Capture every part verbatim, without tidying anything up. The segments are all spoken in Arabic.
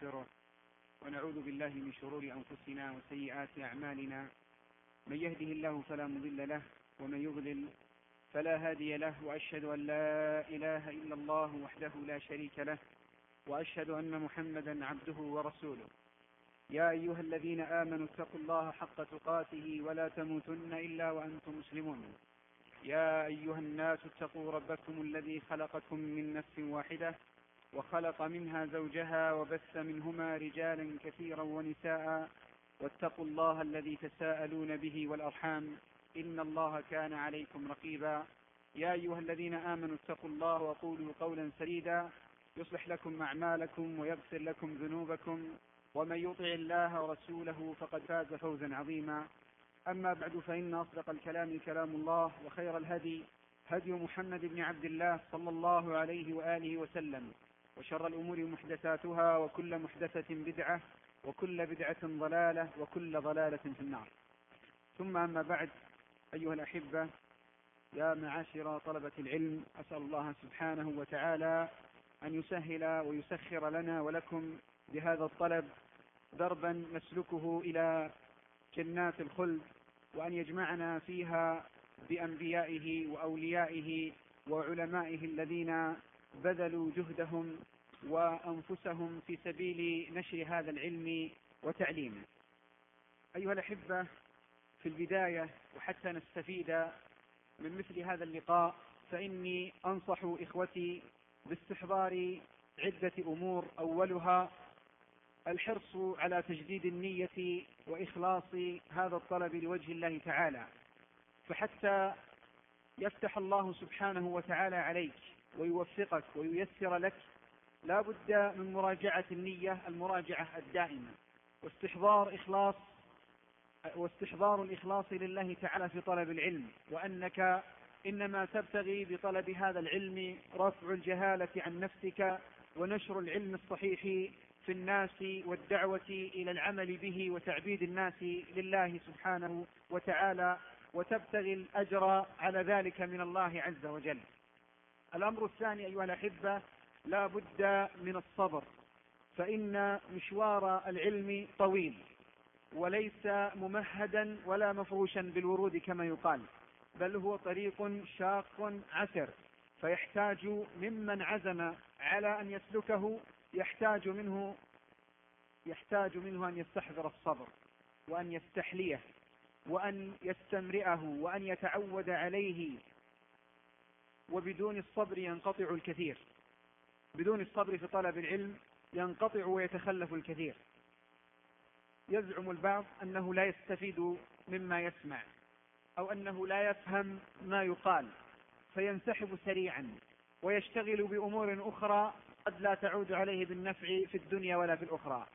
ونستغفره ونعوذ بالله من شرور أنفسنا وسيئات أعمالنا، من يهده الله فلا مضل له ومن يضلل فلا هادي له، وأشهد أن لا إله إلا الله وحده لا شريك له، وأشهد أن محمدا عبده ورسوله. يا أيها الذين آمنوا اتقوا الله حق تقاته ولا تموتن إلا وأنتم مسلمون. يا أيها الناس اتقوا ربكم الذي خلقكم من نفس واحدة وخلق منها زوجها وبث منهما رجالا كثيرا ونساء، واتقوا الله الذي تساءلون به والأرحام إن الله كان عليكم رقيبا. يا أيها الذين آمنوا اتقوا الله وقولوا قولا سديدا يصلح لكم أعمالكم ويغفر لكم ذنوبكم، ومن يطع الله ورسوله فقد فاز فوزا عظيما. أما بعد، فإن أصدق الكلام كلام الله، وخير الهدي هدي محمد بن عبد الله صلى الله عليه وآله وسلم، وشر الأمور محدثاتها، وكل محدثة بدعة، وكل بدعة ضلالة، وكل ضلالة في النار. ثم أما بعد، أيها الأحبة، يا معاشر طلبة العلم، أسأل الله سبحانه وتعالى أن يسهل ويسخر لنا ولكم بهذا الطلب دربا نسلكه إلى جنات الخلد، وأن يجمعنا فيها بأنبيائه وأوليائه وعلمائه الذين بذلوا جهدهم وأنفسهم في سبيل نشر هذا العلم وتعليمه. أيها الأحبة، في البداية وحتى نستفيد من مثل هذا اللقاء، فإني أنصح إخوتي باستحضار عدة أمور. أولها الحرص على تجديد النية وإخلاص هذا الطلب لوجه الله تعالى، فحتى يفتح الله سبحانه وتعالى عليك ويوفقك وييسر لك، لا بد من مراجعة النية، المراجعة الدائمة، واستحضار إخلاص واستحضار الإخلاص لله تعالى في طلب العلم، وأنك إنما تبتغي بطلب هذا العلم رفع الجهالة عن نفسك ونشر العلم الصحيح في الناس والدعوة إلى العمل به وتعبيد الناس لله سبحانه وتعالى، وتبتغي الأجر على ذلك من الله عز وجل. الأمر الثاني أيها الأحبة، لا بد من الصبر، فإن مشوار العلم طويل وليس ممهدا ولا مفروشا بالورود كما يقال، بل هو طريق شاق عسر، فيحتاج ممن عزم على أن يسلكه يحتاج منه يحتاج منه أن يستحضر الصبر، وأن يستحليه، وأن يستمرئه، وأن يتعود عليه. وبدون الصبر ينقطع الكثير، بدون الصبر في طلب العلم ينقطع ويتخلف الكثير. يزعم البعض أنه لا يستفيد مما يسمع، أو أنه لا يفهم ما يقال، فينسحب سريعا ويشتغل بأمور أخرى قد لا تعود عليه بالنفع في الدنيا ولا في الأخرى.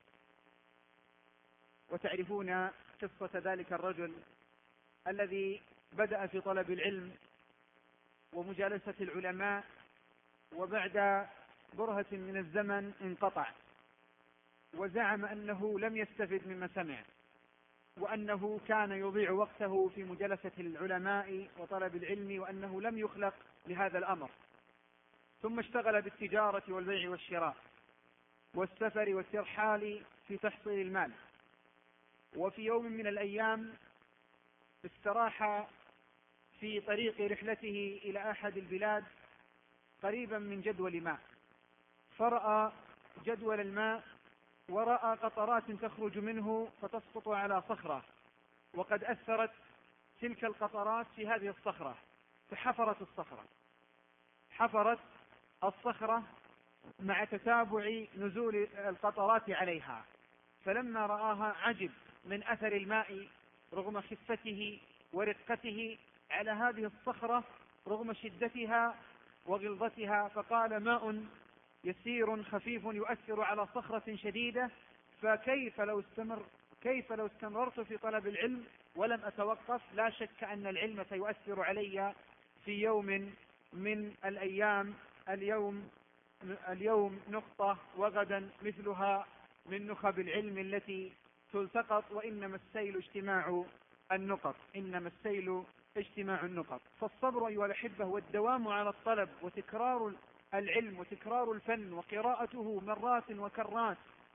وتعرفون قصة ذلك الرجل الذي بدأ في طلب العلم ومجالسة العلماء، وبعد برهة من الزمن انقطع، وزعم أنه لم يستفد مما سمع، وأنه كان يضيع وقته في مجالسة العلماء وطلب العلم، وأنه لم يخلق لهذا الأمر. ثم اشتغل بالتجارة والبيع والشراء والسفر والترحال في تحصيل المال. وفي يوم من الأيام استراح في طريق رحلته إلى أحد البلاد قريبا من جدول ماء، فرأى جدول الماء ورأى قطرات تخرج منه فتسقط على صخرة، وقد أثرت تلك القطرات في هذه الصخرة، فحفرت الصخرة حفرت الصخرة مع تتابع نزول القطرات عليها. فلما رآها عجب من أثر الماء رغم خفته ورقته على هذه الصخرة رغم شدتها وغلظتها، فقال: ماء يسير خفيف يؤثر على صخرة شديدة، فكيف لو استمر كيف لو استمررت في طلب العلم ولم أتوقف؟ لا شك أن العلم سيؤثر علي في يوم من الأيام. اليوم اليوم نقطة، وغدا مثلها من نخب العلم التي تلتقط، وإنما السيل اجتماع النقط إنما السيل اجتماع النقط. فالصبر أيها الأحبة والدوام على الطلب وتكرار العلم وتكرار الفن وقراءته مرات وكرات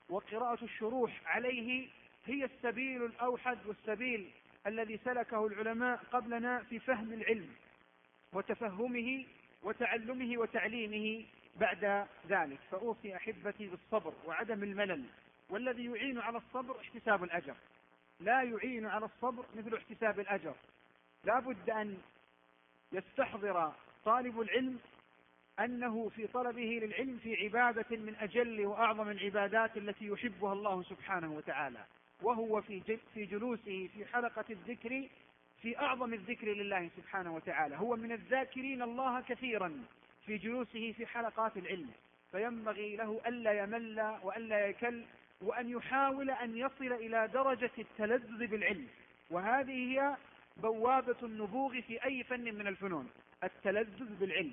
وقراءة الشروح عليه هي السبيل الأوحد والسبيل الذي سلكه العلماء قبلنا في فهم العلم وتفهمه وتعلمه وتعليمه بعد ذلك. فأوصي أحبتي بالصبر وعدم الملل، والذي يعين على الصبر احتساب الأجر، لا يعين على الصبر مثل احتساب الأجر. لا بد أن يستحضر طالب العلم أنه في طلبه للعلم في عبادة من أجل وأعظم العبادات التي يحبها الله سبحانه وتعالى، وهو في في جلوسه في حلقة الذكر في أعظم الذكر لله سبحانه وتعالى. هو من الذاكرين الله كثيرا في جلوسه في حلقات العلم، فينبغي له ألا يمل وألا يكل، وأن يحاول أن يصل إلى درجة التلذذ بالعلم. وهذه هي بوابة النبوغ في أي فن من الفنون، التلذذ بالعلم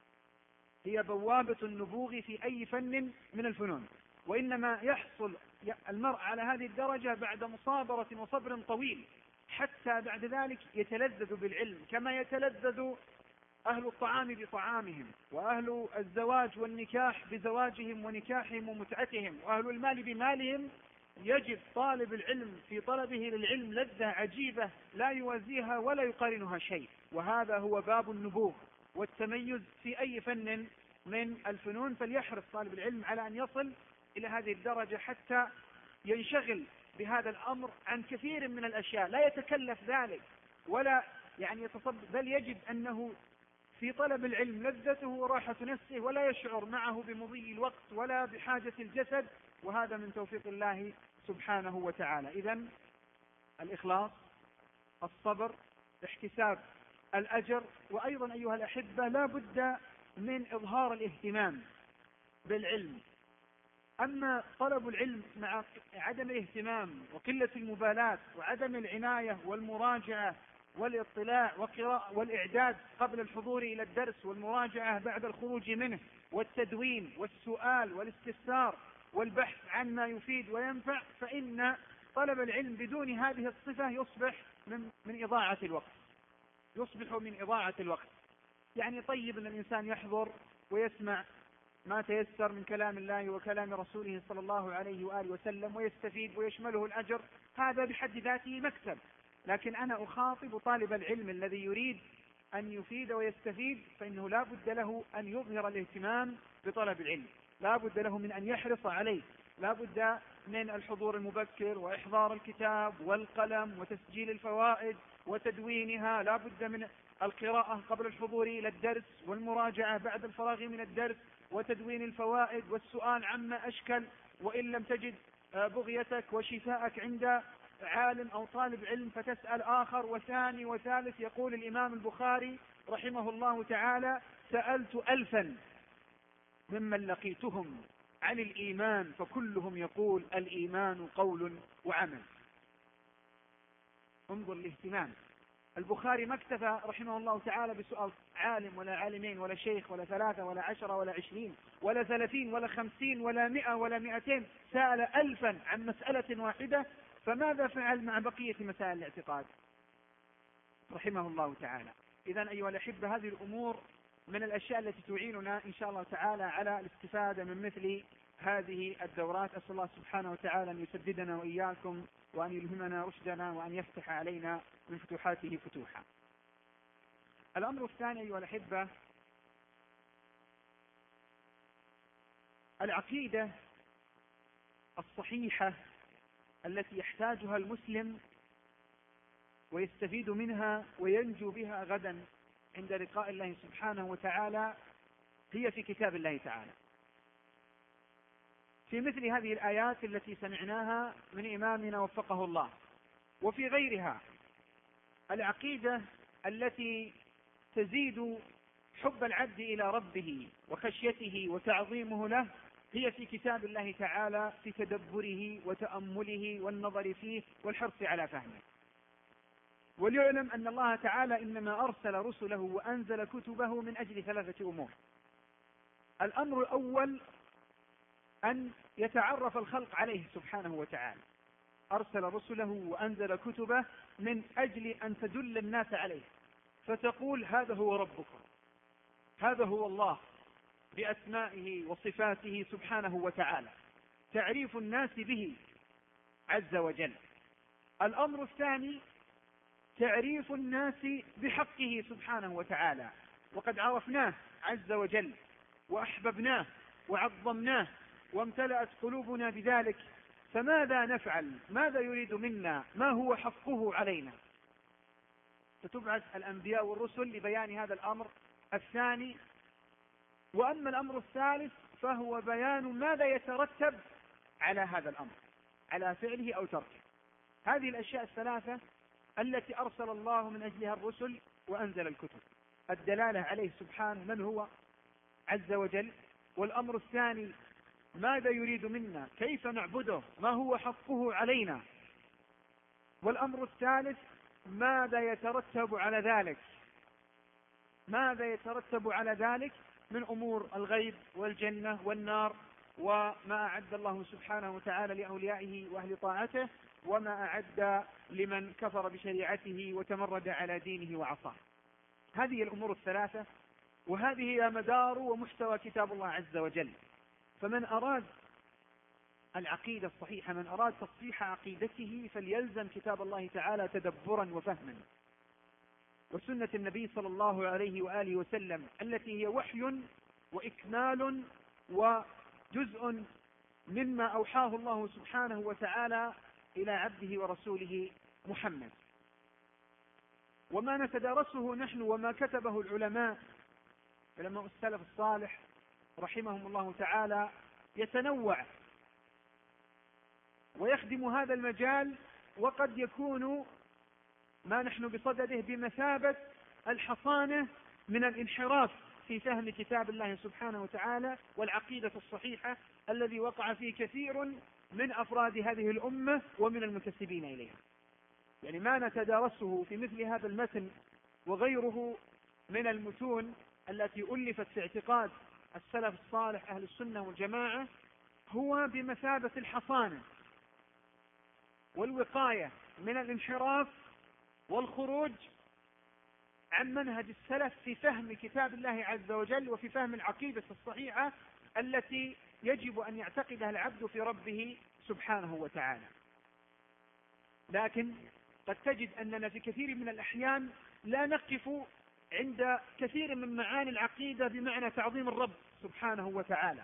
هي بوابة النبوغ في أي فن من الفنون. وإنما يحصل المرء على هذه الدرجة بعد مصابرة وصبر طويل، حتى بعد ذلك يتلذذ بالعلم كما يتلذذ أهل الطعام بطعامهم، وأهل الزواج والنكاح بزواجهم ونكاحهم ومتعتهم، وأهل المال بمالهم. يجد طالب العلم في طلبه للعلم لذة عجيبة لا يوازيها ولا يقارنها شيء. وهذا هو باب النبوغ والتميز في أي فن من الفنون. فليحرص طالب العلم على أن يصل إلى هذه الدرجة حتى ينشغل بهذا الأمر عن كثير من الأشياء، لا يتكلف ذلك ولا يعني يتصب، بل يجد أنه في طلب العلم لذته وراحة نفسه، ولا يشعر معه بمضي الوقت ولا بحاجة الجسد، وهذا من توفيق الله سبحانه وتعالى. إذن الإخلاص، الصبر، احتساب الأجر، وأيضا أيها الأحبة لا بد من إظهار الاهتمام بالعلم. أما طلب العلم مع عدم الاهتمام وقلة المبالاة وعدم العناية والمراجعة والاطلاع وقراءة والإعداد قبل الحضور إلى الدرس والمراجعة بعد الخروج منه والتدوين والسؤال والاستفسار والبحث عن ما يفيد وينفع، فإن طلب العلم بدون هذه الصفة يصبح من, من إضاعة الوقت يصبح من إضاعة الوقت. يعني طيب أن الإنسان يحضر ويسمع ما تيسر من كلام الله وكلام رسوله صلى الله عليه وآله وسلم ويستفيد ويشمله الأجر، هذا بحد ذاته مكسب. لكن أنا أخاطب طالب العلم الذي يريد أن يفيد ويستفيد، فإنه لا بد له أن يظهر الاهتمام بطلب العلم، لا بد له من أن يحرص عليه، لا بد من الحضور المبكر وإحضار الكتاب والقلم وتسجيل الفوائد وتدوينها، لا بد من القراءة قبل الحضور إلى الدرس والمراجعة بعد الفراغ من الدرس وتدوين الفوائد والسؤال عما أشكل، وإن لم تجد بغيتك وشفاءك عند عالم أو طالب علم فتسأل آخر وثاني وثالث. يقول الإمام البخاري رحمه الله تعالى: سألت ألفا ممن لقيتهم عن الإيمان فكلهم يقول الإيمان قول وعمل. انظر الاهتمام. البخاري ما اكتفى رحمه الله تعالى بسؤال عالم ولا عالمين ولا شيخ ولا ثلاثة ولا عشرة ولا عشرين ولا ثلاثين ولا خمسين ولا مئة ولا مئتين، سأل ألفا عن مسألة واحدة. فماذا فعل مع بقية مسائل الاعتقاد رحمه الله تعالى؟ إذن أيها الأحبة، هذه الأمور من الأشياء التي تعيننا إن شاء الله تعالى على الاستفادة من مثل هذه الدورات. أسأل الله سبحانه وتعالى أن يسددنا وإياكم وأن يلهمنا رشدنا وأن يفتح علينا من فتوحاته فتوحا. الأمر الثاني أيها الأحبة، العقيدة الصحيحة التي يحتاجها المسلم ويستفيد منها وينجو بها غدا عند لقاء الله سبحانه وتعالى هي في كتاب الله تعالى، في مثل هذه الآيات التي سمعناها من إمامنا وفقه الله، وفي غيرها. العقيدة التي تزيد حب العبد إلى ربه وخشيته وتعظيمه له هي في كتاب الله تعالى، في تدبره وتأمله والنظر فيه والحرص على فهمه. وليعلم أن الله تعالى إنما أرسل رسله وأنزل كتبه من أجل ثلاثة أمور. الأمر الأول أن يتعرف الخلق عليه سبحانه وتعالى، أرسل رسله وأنزل كتبه من أجل أن تدل الناس عليه، فتقول هذا هو ربكم، هذا هو الله بأسمائه وصفاته سبحانه وتعالى. تعريف الناس به عز وجل. الأمر الثاني تعريف الناس بحقه سبحانه وتعالى، وقد عرفناه عز وجل وأحببناه وعظمناه وامتلأت قلوبنا بذلك، فماذا نفعل؟ ماذا يريد منا؟ ما هو حقه علينا؟ ستبعث الأنبياء والرسل لبيان هذا الأمر الثاني. وأما الأمر الثالث فهو بيان ماذا يترتب على هذا الأمر، على فعله أو تركه. هذه الأشياء الثلاثة التي أرسل الله من أجلها الرسل وأنزل الكتب: الدلالة عليه سبحانه من هو عز وجل، والأمر الثاني ماذا يريد منا، كيف نعبده، ما هو حقه علينا، والأمر الثالث ماذا يترتب على ذلك، ماذا يترتب على ذلك من أمور الغيب والجنة والنار، وما أعد الله سبحانه وتعالى لأوليائه وأهل طاعته، وما أعد لمن كفر بشريعته وتمرد على دينه وعصاه. هذه الأمور الثلاثة، وهذه هي مدار ومحتوى كتاب الله عز وجل. فمن أراد العقيدة الصحيحة، من أراد تصحيح عقيدته، فليلزم كتاب الله تعالى تدبرا وفهما، وسنة النبي صلى الله عليه وآله وسلم التي هي وحي وإكمال وجزء مما أوحاه الله سبحانه وتعالى إلى عبده ورسوله محمد. وما نتدارسه نحن وما كتبه العلماء علماء السلف الصالح رحمهم الله تعالى يتنوع ويخدم هذا المجال، وقد يكون ما نحن بصدده بمثابة الحصانة من الانحراف في فهم كتاب الله سبحانه وتعالى والعقيدة الصحيحة الذي وقع فيه كثير من أفراد هذه الأمة ومن المنتسبين إليها. يعني ما نتدارسه في مثل هذا المتن وغيره من المتون التي ألفت في اعتقاد السلف الصالح أهل السنة والجماعة هو بمثابة الحصانة والوقاية من الانحراف والخروج عن منهج السلف في فهم كتاب الله عز وجل وفي فهم العقيدة الصحيحة التي يجب أن يعتقدها العبد في ربه سبحانه وتعالى. لكن قد تجد أننا في كثير من الأحيان لا نقف عند كثير من معاني العقيدة بمعنى تعظيم الرب سبحانه وتعالى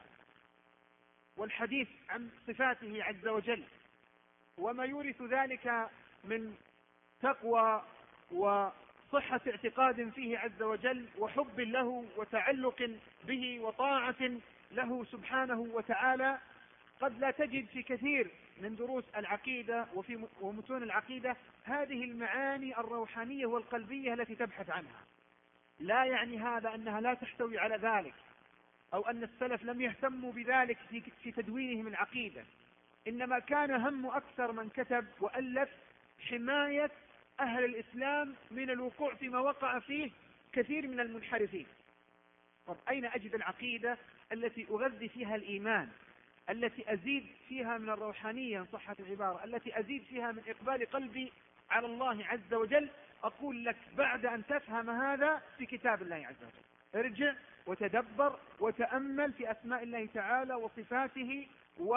والحديث عن صفاته عز وجل وما يورث ذلك من تقوى وصحة اعتقاد فيه عز وجل وحب له وتعلق به وطاعة له سبحانه وتعالى. قد لا تجد في كثير من دروس العقيدة وفي ومتون العقيدة هذه المعاني الروحانية والقلبية التي تبحث عنها. لا يعني هذا أنها لا تحتوي على ذلك أو أن السلف لم يهتموا بذلك في تدوينهم العقيدة، إنما كان هم أكثر من كتب وألف حماية أهل الإسلام من الوقوع فيما وقع فيه كثير من المنحرفين. طب أين أجد العقيدة التي أغذي فيها الإيمان، التي أزيد فيها من الروحانية إن صحت العبارة، التي أزيد فيها من إقبال قلبي على الله عز وجل؟ أقول لك بعد أن تفهم هذا في كتاب الله عز وجل ارجع وتدبر وتأمل في أسماء الله تعالى وصفاته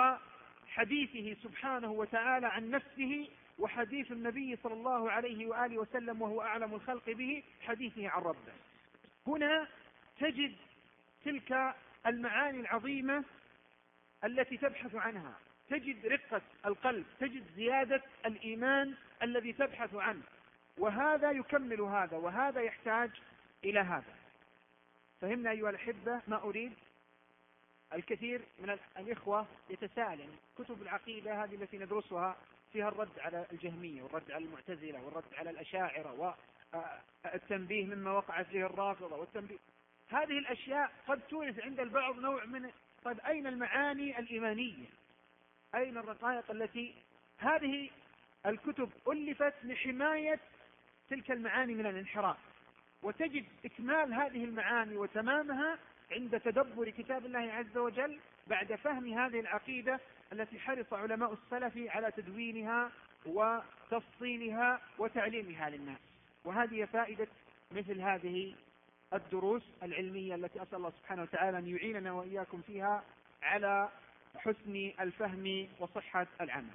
وحديثه سبحانه وتعالى عن نفسه، وحديث النبي صلى الله عليه وآله وسلم وهو أعلم الخلق به حديثه عن ربه. هنا تجد تلك المعاني العظيمة التي تبحث عنها، تجد رقة القلب، تجد زيادة الإيمان الذي تبحث عنه، وهذا يكمل هذا وهذا يحتاج إلى هذا. فهمنا أيها الأحبة ما أريد؟ الكثير من الإخوة يتساءل يعني كتب العقيدة هذه التي ندرسها فيها الرد على الجهمية والرد على المعتزلة والرد على الأشاعرة والتنبيه مما وقع فيه الرافضة والتنبيه، هذه الأشياء قد تورث عند البعض نوع من طيب أين المعاني الإيمانية؟ أين الرقائق التي هذه الكتب ألفت لحماية تلك المعاني من الانحراف؟ وتجد إكمال هذه المعاني وتمامها عند تدبر كتاب الله عز وجل بعد فهم هذه العقيدة التي حرص علماء السلف على تدوينها وتفصيلها وتعليمها للناس. وهذه فائدة مثل هذه الدروس العلمية التي أسأل الله سبحانه وتعالى أن يعيننا وإياكم فيها على حسن الفهم وصحة العمل.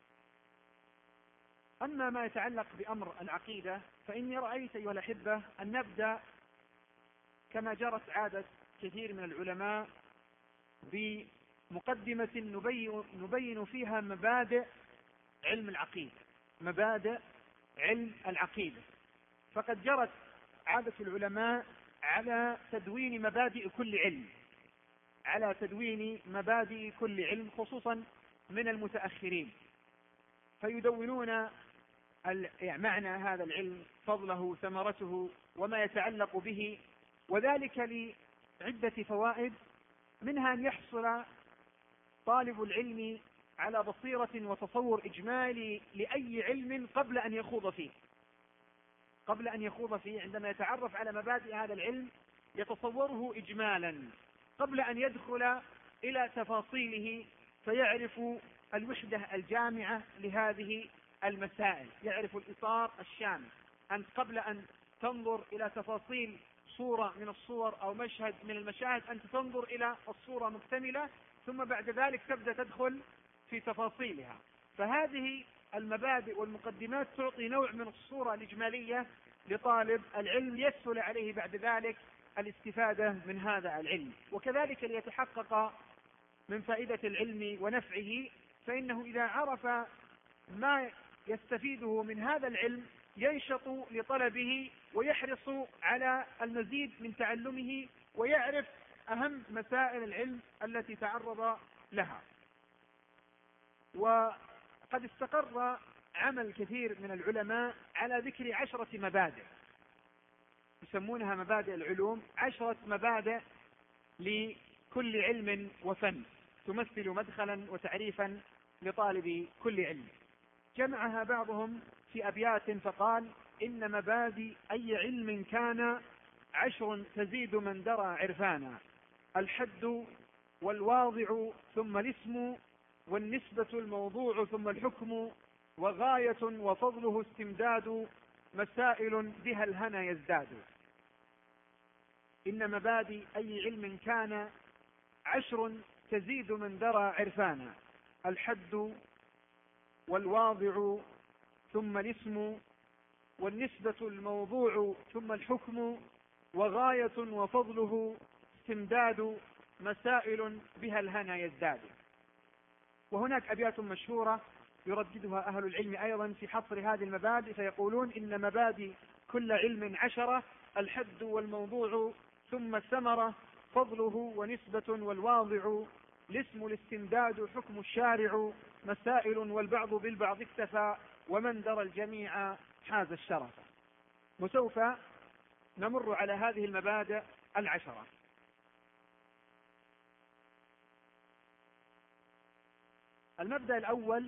أما ما يتعلق بأمر العقيدة فإني رأيت أيها الأحبة أن نبدأ كما جرت عادة كثير من العلماء بمقدمة نبين, نبين فيها مبادئ علم العقيدة مبادئ علم العقيدة فقد جرت عادة العلماء على تدوين مبادئ كل علم على تدوين مبادئ كل علم خصوصا من المتأخرين، فيدونون معنى هذا العلم، فضله، ثمرته، وما يتعلق به، وذلك لعدة فوائد، منها أن يحصل طالب العلم على بصيرة وتصور إجمالي لأي علم قبل أن يخوض فيه قبل أن يخوض فيه عندما يتعرف على مبادئ هذا العلم يتصوره إجمالا قبل أن يدخل إلى تفاصيله، فيعرف الوحدة الجامعة لهذه المسائل، يعرف الإطار الشامل. أنت قبل أن تنظر إلى تفاصيل صورة من الصور أو مشهد من المشاهد أنت تنظر إلى الصورة مكتملة، ثم بعد ذلك تبدأ تدخل في تفاصيلها. فهذه المبادئ والمقدمات تعطي نوع من الصورة الإجمالية لطالب العلم يسهل عليه بعد ذلك الاستفادة من هذا العلم. وكذلك ليتحقق من فائدة العلم ونفعه، فإنه إذا عرف ما يستفيده من هذا العلم ينشط لطلبه ويحرص على المزيد من تعلمه ويعرف أهم مسائل العلم التي تعرض لها. وقد استقر عمل كثير من العلماء على ذكر عشرة مبادئ يسمونها مبادئ العلوم، عشرة مبادئ لكل علم وفن تمثل مدخلا وتعريفا لطالب كل علم. جمعها بعضهم في أبيات فقال: إن مبادئ أي علم كان عشر تزيد من درى عرفانا، الحد والواضع ثم الاسم والنسبة الموضوع ثم الحكم، وغاية وفضله استمداد، مسائل بها الهنا يزداد. إن مبادئ أي علم كان عشر تزيد من درى عرفانا، الحد والواضع ثم الاسم والنسبة الموضوع ثم الحكم، وغاية وفضله استمداد، مسائل بها الهنا يزداد. وهناك أبيات مشهورة يرددها أهل العلم أيضا في حصر هذه المبادئ، فيقولون: إن مبادئ كل علم عشرة، الحد والموضوع ثم الثمرة، فضله ونسبة والواضع، الاسم الاستمداد حكم الشارع، مسائل والبعض بالبعض اكتفى، ومن درى الجميع حاز الشرف. وسوف نمر على هذه المبادئ العشرة. المبدأ الأول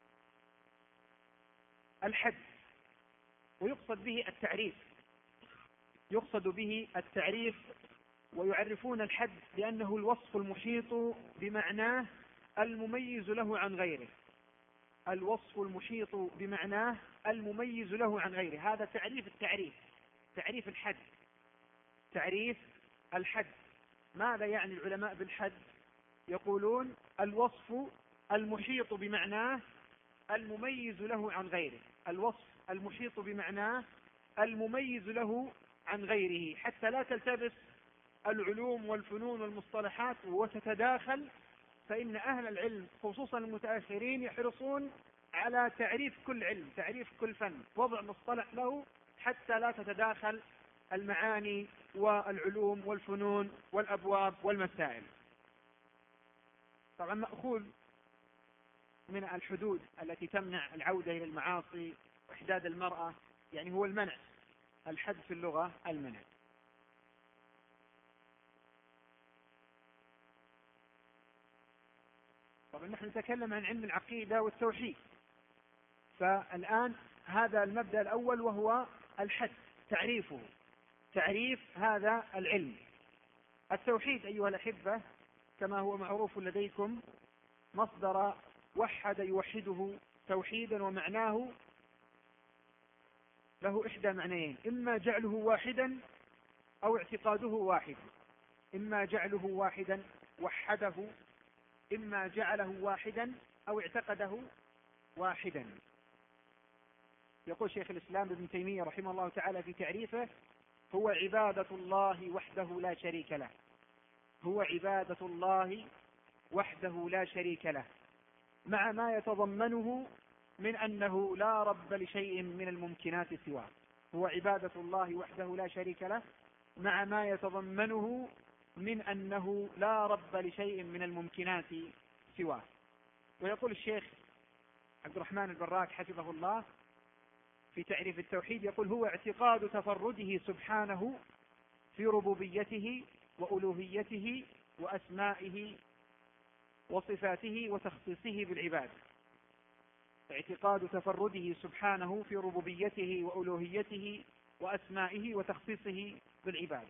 الحد، ويقصد به التعريف يقصد به التعريف ويعرفون الحد لأنه الوصف المحيط بمعناه المميز له عن غيره الوصف المحيط بمعناه المميز له عن غيره. هذا تعريف التعريف تعريف الحد تعريف الحد ماذا يعني العلماء بالحد؟ يقولون: الوصف المحيط بمعناه المميز له عن غيره الوصف المحيط بمعناه المميز له عن غيره، حتى لا تلتبس العلوم والفنون والمصطلحات وتتداخل، فإن أهل العلم خصوصا المتأخرين يحرصون على تعريف كل علم، تعريف كل فن، وضع مصطلح له حتى لا تتداخل المعاني والعلوم والفنون والأبواب والمسائل. طبعا مأخوذ من الحدود التي تمنع العودة إلى المعاصي وإحداد المرأة، يعني هو المنع. الحد في اللغة المنع. طبعا نحن نتكلم عن علم العقيدة والتوحيد، فالآن هذا المبدأ الأول وهو الحد، تعريفه تعريف هذا العلم. التوحيد أيها الأحبة كما هو معروف لديكم مصدر وحد يوحده توحيدا، ومعناه له إحدى معنيين: إما جعله واحدا أو اعتقاده واحدا إما جعله واحدا وحده إما جعله واحدا أو اعتقده واحدا. يقول شيخ الإسلام ابن تيمية رحمه الله تعالى في تعريفه: هو عبادة الله وحده لا شريك له. هو عبادة الله وحده لا شريك له، مع ما يتضمنه من أنه لا رب لشيء من الممكنات سواه. هو عبادة الله وحده لا شريك له، مع ما يتضمنه من أنه لا رب لشيء من الممكنات سواه. ويقول الشيخ عبد الرحمن البراك حفظه الله في تعريف التوحيد، يقول: هو اعتقاد تفرده سبحانه في ربوبيته وألوهيته وأسمائه وصفاته وتخصيصه بالعباد. اعتقاد تفرده سبحانه في ربوبيته وألوهيته وأسمائه وتخصيصه بالعباد.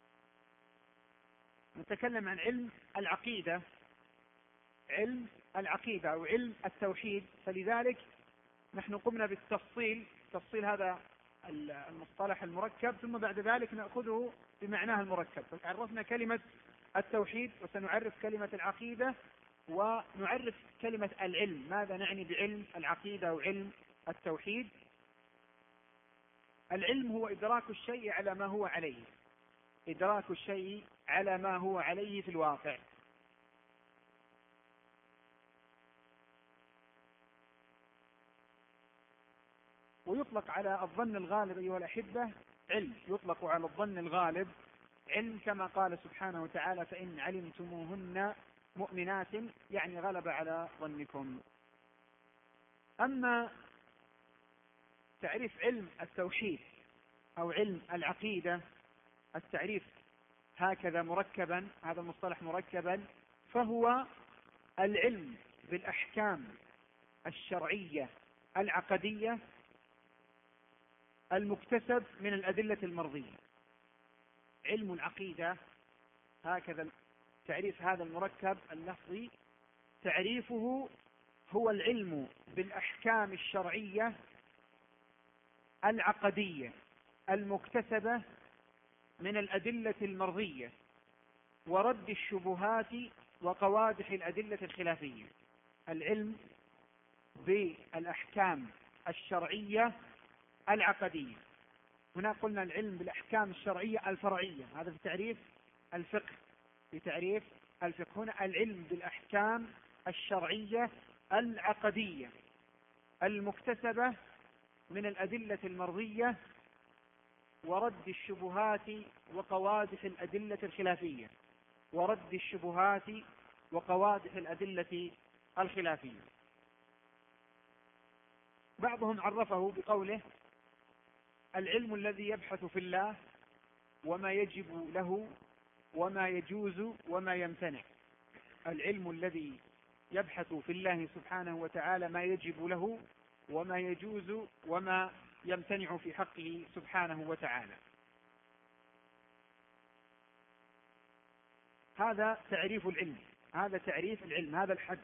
نتكلم عن علم العقيدة، علم العقيدة أو علم التوحيد، فلذلك نحن قمنا بالتفصيل تفصيل هذا المصطلح المركب، ثم بعد ذلك نأخذه بمعناه المركب. فعرفنا كلمة التوحيد، وسنعرف كلمة العقيدة، ونعرف كلمة العلم، ماذا نعني بعلم العقيدة أو علم التوحيد. العلم هو إدراك الشيء على ما هو عليه، إدراك الشيء على ما هو عليه في الواقع. ويطلق على الظن الغالب أيها الأحبة علم، يطلق على الظن الغالب علم، كما قال سبحانه وتعالى: فإن علمتموهن مؤمنات، يعني غلب على ظنكم. أما تعريف علم التوحيد أو علم العقيدة، التعريف هكذا مركبا، هذا المصطلح مركبا، فهو العلم بالأحكام الشرعية العقدية المكتسب من الأدلة المرضية. علم العقيدة هكذا تعريف هذا المركب اللفظي، تعريفه هو العلم بالأحكام الشرعية العقدية المكتسبة من الأدلة المرضية، ورد الشبهات وقوادح الأدلة الخلافية. العلم بالأحكام الشرعية العقدية. هنا قلنا العلم بالأحكام الشرعية الفرعية، هذا في تعريف الفقه، في تعريف الفقه. هنا العلم بالأحكام الشرعية العقدية المكتسبة من الأدلة المرضية، ورد الشبهات وقوادح الأدلة الخلافية، ورد الشبهات وقوادح الأدلة الخلافية. بعضهم عرفه بقوله: العلم الذي يبحث في الله وما يجب له وما يجوز وما يمتنع. العلم الذي يبحث في الله سبحانه وتعالى ما يجب له وما يجوز وما يمتنع في حقه سبحانه وتعالى. هذا تعريف العلم، هذا تعريف العلم، هذا الحد.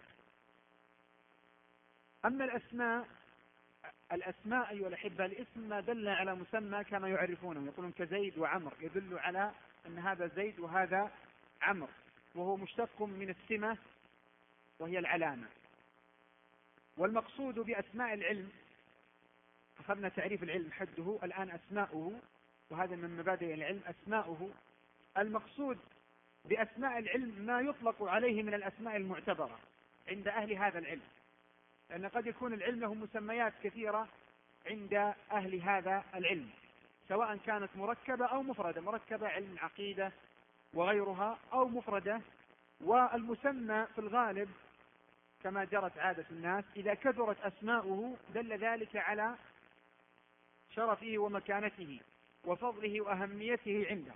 أما الأسماء، الأسماء أيها الأحبة، الاسم ما دل على مسمى كما يعرفونه، يقولون كزيد وعمر، يدل على أن هذا زيد وهذا عمر، وهو مشتق من السمة وهي العلامة. والمقصود بأسماء العلم، أخذنا تعريف العلم حده، الآن أسماؤه، وهذا من مبادئ العلم أسماؤه. المقصود بأسماء العلم ما يطلق عليه من الأسماء المعتبرة عند أهل هذا العلم، لأن قد يكون العلم له مسميات كثيرة عند أهل هذا العلم، سواء كانت مركبة أو مفردة، مركبة علم عقيدة وغيرها، أو مفردة. والمسمى في الغالب كما جرت عادة الناس إذا كثرت أسماؤه دل ذلك على شرفه ومكانته وفضله وأهميته عنده.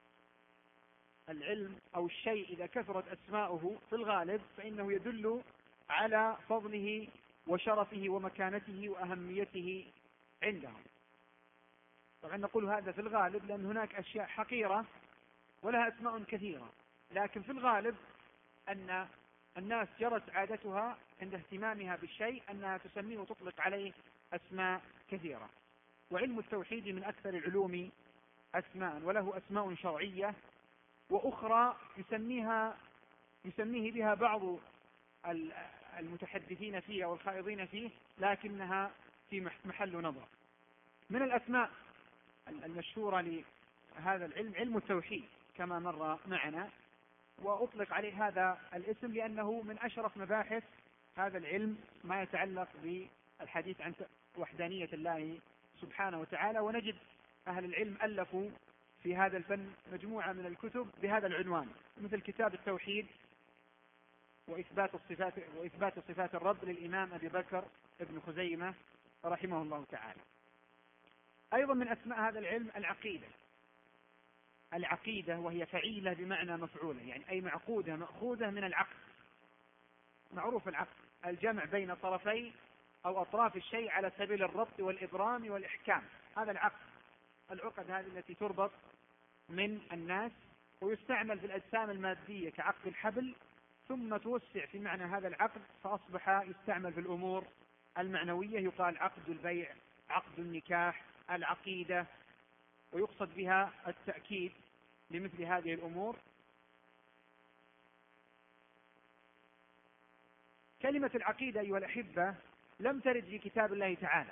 العلم أو الشيء إذا كثرت أسماؤه في الغالب فإنه يدل على فضله وشرفه ومكانته وأهميته عندهم. طبعا نقول هذا في الغالب لأن هناك أشياء حقيرة ولها أسماء كثيرة، لكن في الغالب أن الناس جرت عادتها عند اهتمامها بالشيء أنها تسميه وتطلق عليه أسماء كثيرة. وعلم التوحيد من أكثر العلوم أسماء، وله أسماء شرعية وأخرى يسميها يسميه بها بعض المتحدثين فيه أو الخائضين فيه، لكنها في محل نظر. من الأسماء المشهورة لهذا العلم علم التوحيد كما مر معنا، وأطلق عليه هذا الاسم لأنه من أشرف مباحث هذا العلم ما يتعلق بالحديث عن وحدانية الله سبحانه وتعالى. ونجد أهل العلم ألفوا في هذا الفن مجموعة من الكتب بهذا العنوان، مثل كتاب التوحيد وإثبات الصفات وإثبات صفات الرب للإمام أبي بكر ابن خزيمة رحمه الله تعالى. أيضا من أسماء هذا العلم العقيدة. العقيدة وهي فعيلة بمعنى مفعولة، يعني أي معقودة مأخوذة من العقد. معروف العقد الجمع بين طرفي أو أطراف الشيء على سبيل الربط والإبرام والإحكام، هذا العقد. العقد هذه التي تربط من الناس، ويستعمل في الأجسام المادية كعقد الحبل، ثم توسع في معنى هذا العقد فأصبح يستعمل في الأمور المعنوية، يقال عقد البيع، عقد النكاح، العقيدة، ويقصد بها التأكيد لمثل هذه الأمور. كلمة العقيدة أيها الأحبة لم ترد في كتاب الله تعالى،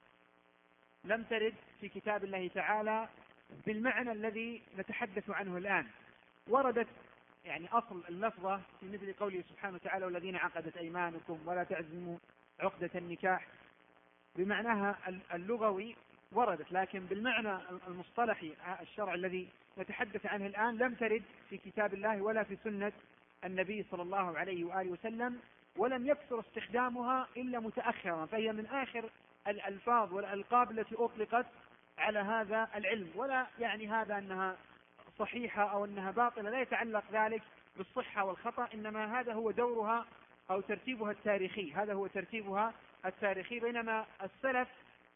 لم ترد في كتاب الله تعالى بالمعنى الذي نتحدث عنه الآن. وردت يعني أصل اللفظة في مثل قوله سبحانه وتعالى: والذين عقدت أيمانكم ولا تعزموا عقدة النكاح، بمعناها اللغوي وردت، لكن بالمعنى المصطلحي الشرع الذي نتحدث عنه الآن لم ترد في كتاب الله ولا في سنة النبي صلى الله عليه وآله وسلم، ولم يكثر استخدامها إلا متأخرا، فهي من آخر الألفاظ والألقاب التي أطلقت على هذا العلم. ولا يعني هذا أنها صحيحة أو أنها باطلة، لا يتعلق ذلك بالصحة والخطأ، إنما هذا هو دورها أو ترتيبها التاريخي، هذا هو ترتيبها التاريخي. بينما السلف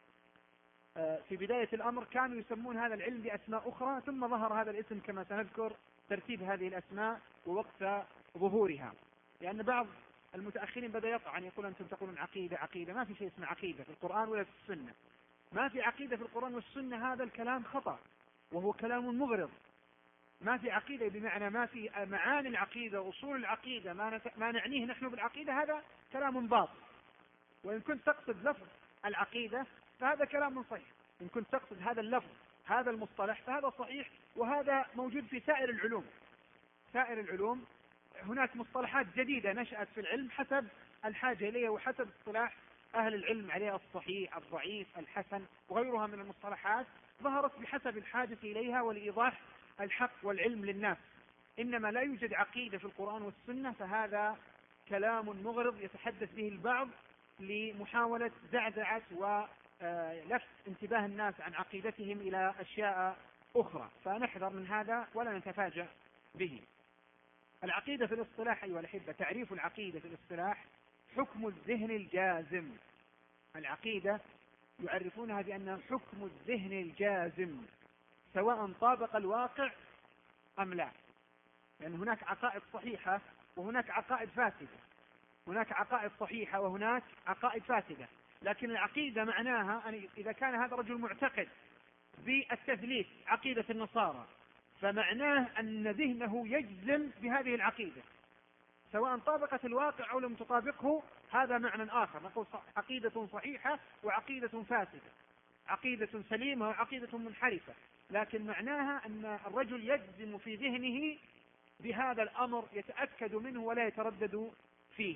في بداية الأمر كانوا يسمون هذا العلم بأسماء أخرى، ثم ظهر هذا الاسم كما سنذكر ترتيب هذه الأسماء ووقت ظهورها. لأن بعض المتأخرين بدأ يطعن، يقول أنتم تقولون عقيدة عقيدة، ما في شيء اسمه عقيدة في القرآن ولا في السنة، ما في عقيدة في القرآن والسنة، هذا الكلام خطأ وهو كلام مغرض. ما في عقيدة بمعنى ما في معاني العقيدة وأصول العقيدة، ما, نت... ما نعنيه نحن بالعقيدة، هذا كلام باطل. وإن كنت تقصد لفظ العقيدة فهذا كلام صحيح، إن كنت تقصد هذا اللفظ هذا المصطلح فهذا صحيح، وهذا موجود في سائر العلوم. سائر العلوم هناك مصطلحات جديدة نشأت في العلم حسب الحاجة إليها وحسب اصطلاح أهل العلم عليها، الصحيح، الضعيف، الحسن، وغيرها من المصطلحات ظهرت بحسب الحاجة إليها ولإيضاح الحق والعلم للناس. إنما لا يوجد عقيدة في القرآن والسنة، فهذا كلام مغرض يتحدث به البعض لمحاولة زعزعة ولفت انتباه الناس عن عقيدتهم إلى أشياء أخرى، فنحذر من هذا ولا نتفاجأ به. العقيدة في الاصطلاح أيها الأحبة، تعريف العقيدة في الاصطلاح: حكم الذهن الجازم. العقيدة يعرفونها بأنها حكم الذهن الجازم سواء طابق الواقع أم لا. لأن يعني هناك عقائد صحيحة وهناك عقائد فاسدة، هناك عقائد صحيحة وهناك عقائد فاسدة. لكن العقيدة معناها أن إذا كان هذا رجل معتقد بالتثليث عقيدة النصارى، فمعناه أن ذهنه يجزم بهذه العقيدة سواء طابقت الواقع أو لم تطابقه. هذا معنى آخر، نقول عقيدة صحيحة وعقيدة فاسدة، عقيدة سليمة وعقيدة منحرفة، لكن معناها أن الرجل يجزم في ذهنه بهذا الأمر، يتأكد منه ولا يتردد فيه.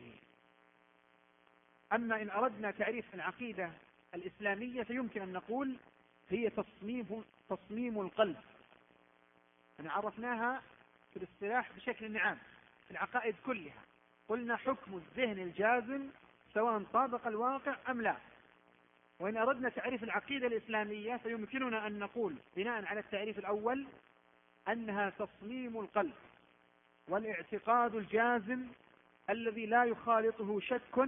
أما إن أردنا تعريف العقيدة الإسلامية فيمكن أن نقول هي تصميم تصميم القلب. أنا عرفناها في الاصطلاح بشكل عام في العقائد كلها، قلنا حكم الذهن الجازم سواء طابق الواقع أم لا. وإن أردنا تعريف العقيدة الإسلامية فيمكننا أن نقول بناء على التعريف الأول أنها تصميم القلب والاعتقاد الجازم الذي لا يخالطه شك،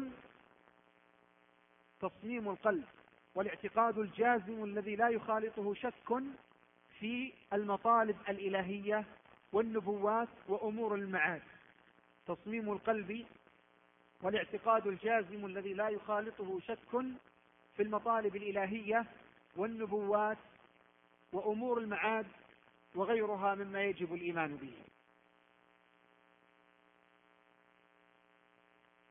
تصميم القلب والاعتقاد الجازم الذي لا يخالطه شك في المطالب الإلهية والنبوات وأمور المعاد. تصميم القلب والاعتقاد الجازم الذي لا يخالطه شك في المطالب الإلهية والنبوات وأمور المعاد وغيرها مما يجب الإيمان به.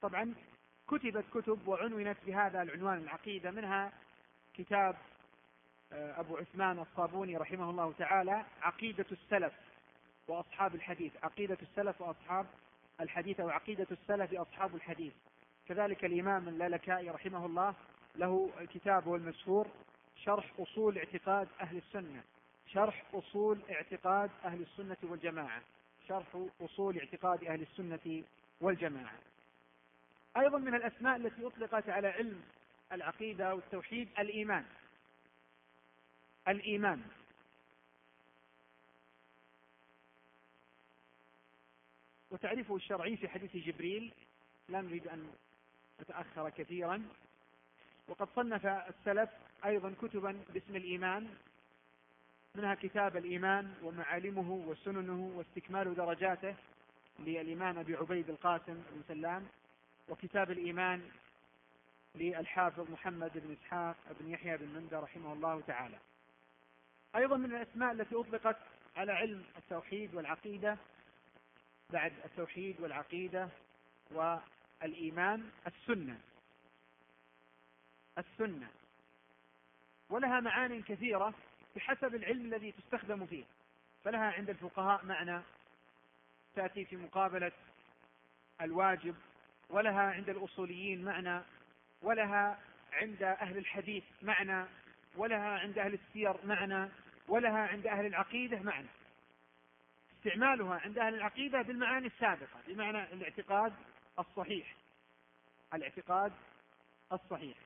طبعا كتبت كتب وعنونت بهذا العنوان العقيدة، منها كتاب أبو عثمان الصابوني رحمه الله تعالى عقيدة السلف وأصحاب الحديث، عقيدة السلف وأصحاب الحديث أو عقيدة السلف وأصحاب الحديث. كذلك الإمام اللالكائي رحمه الله له كتابه المشهور شرح أصول اعتقاد أهل السنة، شرح أصول اعتقاد أهل السنة والجماعة، شرح أصول اعتقاد أهل السنة والجماعة. أيضا من الأسماء التي أطلقت على علم العقيدة والتوحيد الإيمان. الإيمان وتعريفه الشرعي في حديث جبريل، لا نريد أن نتأخر كثيرا. وقد صنف السلف أيضا كتبا باسم الإيمان، منها كتاب الإيمان ومعالمه وسننه واستكمال درجاته للإمام أبي عبيد القاسم بن سلام، وكتاب الإيمان للحافظ محمد بن إسحاق بن يحيى بن مندى رحمه الله تعالى. أيضا من الأسماء التي أطلقت على علم التوحيد والعقيدة بعد التوحيد والعقيدة والإيمان السنة. السنة ولها معان كثيرة بحسب العلم الذي تستخدم فيه، فلها عند الفقهاء معنى تأتي في مقابلة الواجب، ولها عند الأصوليين معنى، ولها عند أهل الحديث معنى، ولها عند أهل السير معنى، ولها عند أهل العقيدة معنى. استعمالها عند أهل العقيدة بالمعاني السابقة، بمعنى الاعتقاد الصحيح، الاعتقاد الصحيح.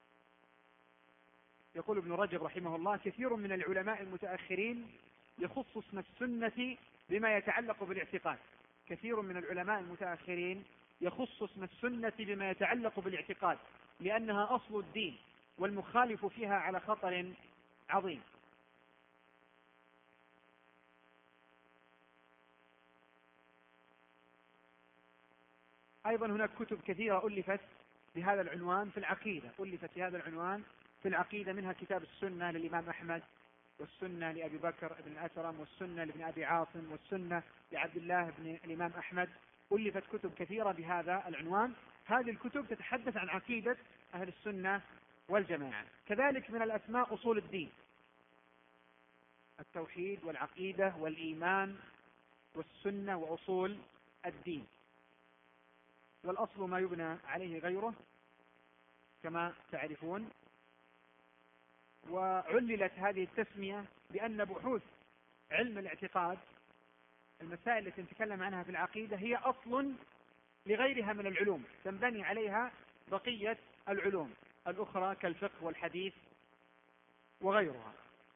يقول ابن رجب رحمه الله: كثير من العلماء المتأخرين يخص اسم السنة بما يتعلق بالاعتقاد. كثير من العلماء المتأخرين يخص اسم السنة بما يتعلق بالاعتقاد، لأنها أصل الدين والمخالف فيها على خطر عظيم. أيضا هناك كتب كثيرة ألفت بهذا العنوان في العقيدة، ألفت بهذا العنوان في العقيدة، منها كتاب السنة للإمام أحمد، والسنة لأبي بكر بن الأثرم، والسنة لابن أبي عاصم، والسنة لعبد الله بن الإمام أحمد. ألفت كتب كثيرة بهذا العنوان. هذه الكتب تتحدث عن عقيدة أهل السنة والجماعة. كذلك من الأسماء أصول الدين، التوحيد والعقيدة والإيمان والسنة وأصول الدين. والأصل ما يبنى عليه غيره كما تعرفون. وعللت هذه التسمية بأن بحوث علم الاعتقاد، المسائل التي نتكلم عنها في العقيدة، هي أصل لغيرها من العلوم، تنبني عليها بقية العلوم الأخرى كالفقه والحديث وغيرها.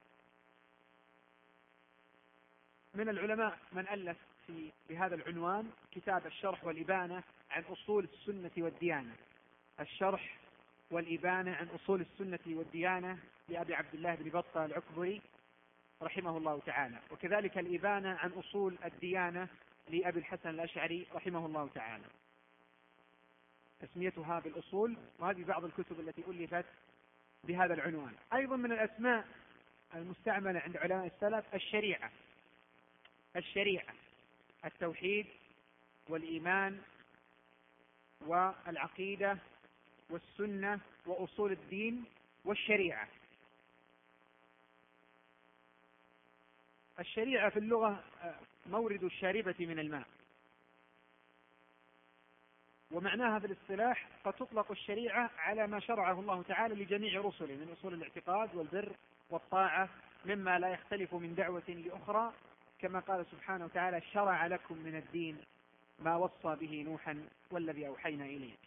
من العلماء من ألف في بهذا العنوان كتاب الشرح والإبانة عن أصول السنة والديانة، الشرح والإبانة عن أصول السنة والديانة لأبي عبد الله بن بطة العكبري رحمه الله تعالى، وكذلك الإبانة عن أصول الديانة لأبي الحسن الأشعري رحمه الله تعالى، تسميتها بالأصول. وهذه بعض الكتب التي ألفت بهذا العنوان. أيضا من الأسماء المستعملة عند علماء السلف الشريعة. الشريعة التوحيد والإيمان والعقيدة والسنة وأصول الدين والشريعة. الشريعة في اللغة مورد الشاربة من الماء، ومعناها في الاصطلاح قد تطلق الشريعة على ما شرعه الله تعالى لجميع رسله من أصول الاعتقاد والبر والطاعة، مما لا يختلف من دعوة لأخرى، كما قال سبحانه وتعالى: شرع لكم من الدين ما وصى به نوحا والذي أوحينا إليك.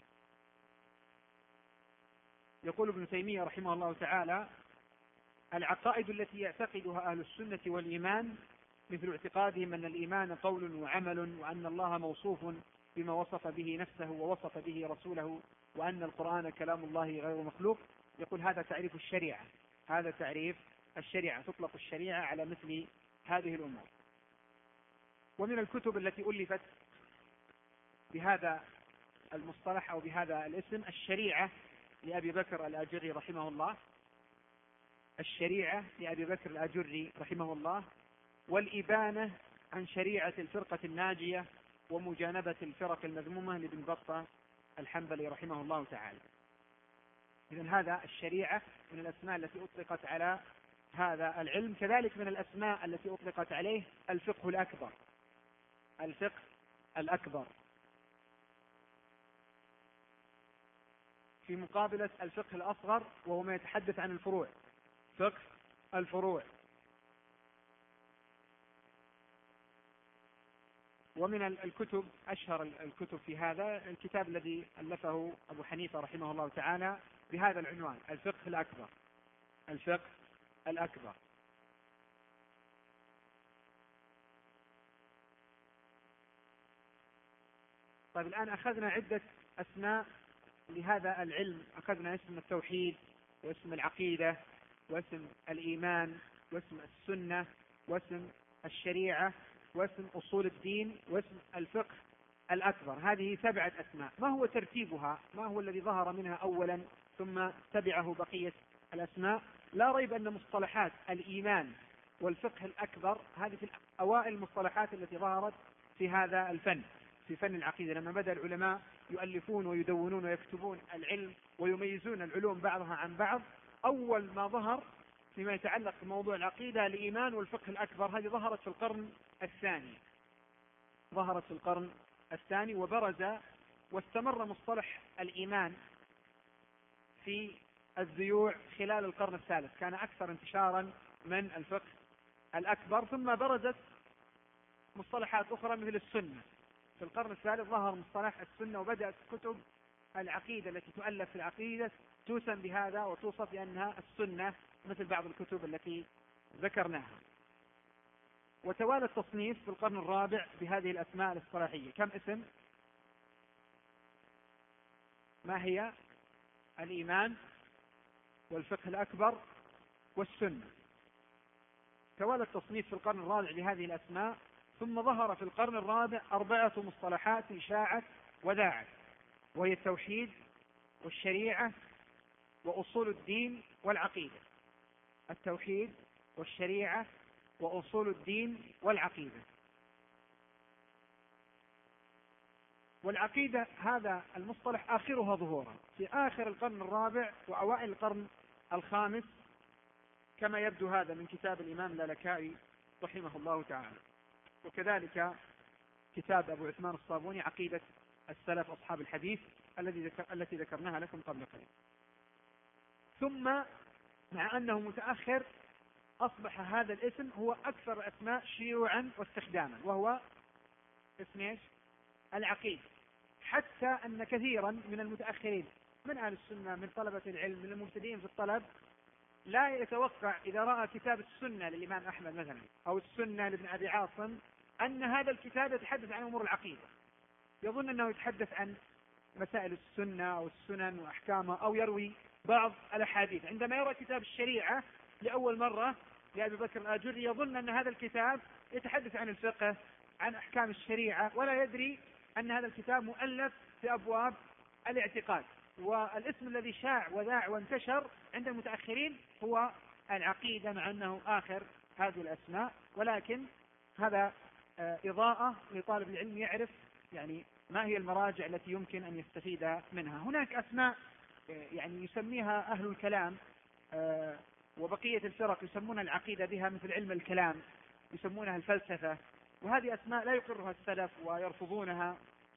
يقول ابن تيمية رحمه الله تعالى: العقائد التي يعتقدها أهل السنة والإيمان مثل اعتقادهم أن الإيمان قول وعمل، وأن الله موصوف بما وصف به نفسه ووصف به رسوله، وأن القرآن كلام الله غير مخلوق. يقول هذا تعريف الشريعة، هذا تعريف الشريعة، تطلق الشريعة على مثل هذه الأمور. ومن الكتب التي ألفت بهذا المصطلح أو بهذا الاسم الشريعة لأبي بكر الآجري رحمه الله، الشريعة لأبي بكر الآجري رحمه الله، والإبانة عن شريعة الفرقة الناجية ومجانبة الفرق المذمومة لابن بطة الحنبلي رحمه الله تعالى. إذن هذا الشريعة من الأسماء التي أطلقت على هذا العلم. كذلك من الأسماء التي أطلقت عليه الفقه الأكبر، الفقه الأكبر في مقابلة الفقه الأصغر، وهو ما يتحدث عن الفروع، فقه الفروع. ومن الكتب أشهر الكتب في هذا الكتاب الذي ألفه أبو حنيفة رحمه الله تعالى بهذا العنوان، الفقه الأكبر، الفقه الأكبر. طيب الآن أخذنا عدة أسماء لهذا العلم، أخذنا اسم التوحيد واسم العقيدة واسم الإيمان واسم السنة واسم الشريعة واسم أصول الدين واسم الفقه الأكبر. هذه سبعة أسماء. ما هو ترتيبها؟ ما هو الذي ظهر منها أولا ثم تبعه بقية الأسماء؟ لا ريب أن مصطلحات الإيمان والفقه الأكبر هذه في أوائل المصطلحات التي ظهرت في هذا الفن، في فن العقيدة. لما بدأ العلماء يؤلفون ويدونون ويكتبون العلم ويميزون العلوم بعضها عن بعض، أول ما ظهر فيما يتعلق بموضوع العقيدة الإيمان والفقه الأكبر. هذه ظهرت في القرن الثاني، ظهرت في القرن الثاني وبرز واستمر مصطلح الإيمان في الذيوع خلال القرن الثالث، كان أكثر انتشارا من الفقه الأكبر. ثم برزت مصطلحات أخرى مثل السنة. في القرن الثالث ظهر مصطلح السنة، وبدأت كتب العقيدة التي تؤلف في العقيدة توسم بهذا وتوصف بأنها السنة، مثل بعض الكتب التي ذكرناها. وتوالى التصنيف في القرن الرابع بهذه الأسماء الاصطلاحية. كم اسم؟ ما هي؟ الإيمان والفقه الأكبر والسنة. توالى التصنيف في القرن الرابع بهذه الأسماء، ثم ظهر في القرن الرابع أربعة مصطلحات شاعت وذاعت، وهي التوحيد والشريعة وأصول الدين والعقيدة. التوحيد والشريعة وأصول الدين والعقيدة. والعقيدة هذا المصطلح آخرها ظهورا في آخر القرن الرابع وأوائل القرن الخامس، كما يبدو هذا من كتاب الإمام اللالكائي رحمه الله تعالى، وكذلك كتاب أبو عثمان الصابوني عقيدة السلف أصحاب الحديث الذي ذكر التي ذكرناها لكم قبل قليل. ثم مع أنه متأخر أصبح هذا الاسم هو أكثر الأسماء شيوعا واستخداما، وهو اسم ايش؟ العقيدة. حتى أن كثيرا من المتأخرين من أهل السنة من طلبة العلم من المبتدئين في الطلب لا يتوقع إذا رأى كتاب السنة للإمام أحمد مثلا أو السنة لابن أبي عاصم أن هذا الكتاب يتحدث عن أمور العقيدة، يظن أنه يتحدث عن مسائل السنة أو السنن وأحكامها أو يروي بعض الأحاديث. عندما يرى كتاب الشريعة لأول مرة لأبي بكر الآجري يظن أن هذا الكتاب يتحدث عن الفقه عن أحكام الشريعة، ولا يدري أن هذا الكتاب مؤلف في أبواب الاعتقاد. والاسم الذي شاع وذاع وانتشر عند المتأخرين هو العقيدة، مع أنه آخر هذه الأسماء. ولكن هذا إضاءة لطالب العلم يعرف يعني ما هي المراجع التي يمكن أن يستفيد منها. هناك أسماء يعني يسميها أهل الكلام وبقية الفرق يسمون العقيدة بها، مثل علم الكلام يسمونها الفلسفة، وهذه أسماء لا يقرها السلف ويرفضونها،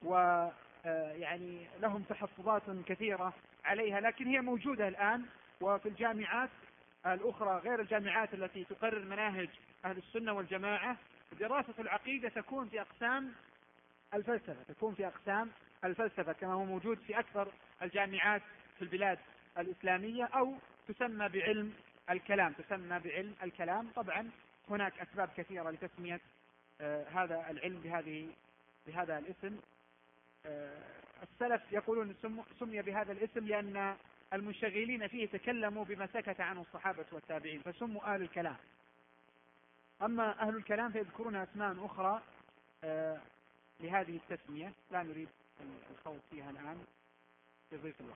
ويعني لهم تحفظات كثيرة عليها، لكن هي موجودة الآن. وفي الجامعات الأخرى غير الجامعات التي تقرر مناهج أهل السنة والجماعة، دراسة العقيدة تكون في أقسام الفلسفة، تكون في أقسام الفلسفة كما هو موجود في أكثر الجامعات في البلاد الإسلامية، أو تسمى بعلم الكلام، تسمى بعلم الكلام. طبعا هناك أسباب كثيرة لتسمية آه هذا العلم بهذه بهذا الاسم. آه السلف يقولون سمي بهذا الاسم لأن المنشغلين فيه تكلموا بما سكت عنه الصحابة والتابعين فسموا أهل الكلام. أما أهل الكلام فيذكرون أسماء أخرى آه لهذه التسمية لا نريد الخوض فيها الآن في ضيق الوقت.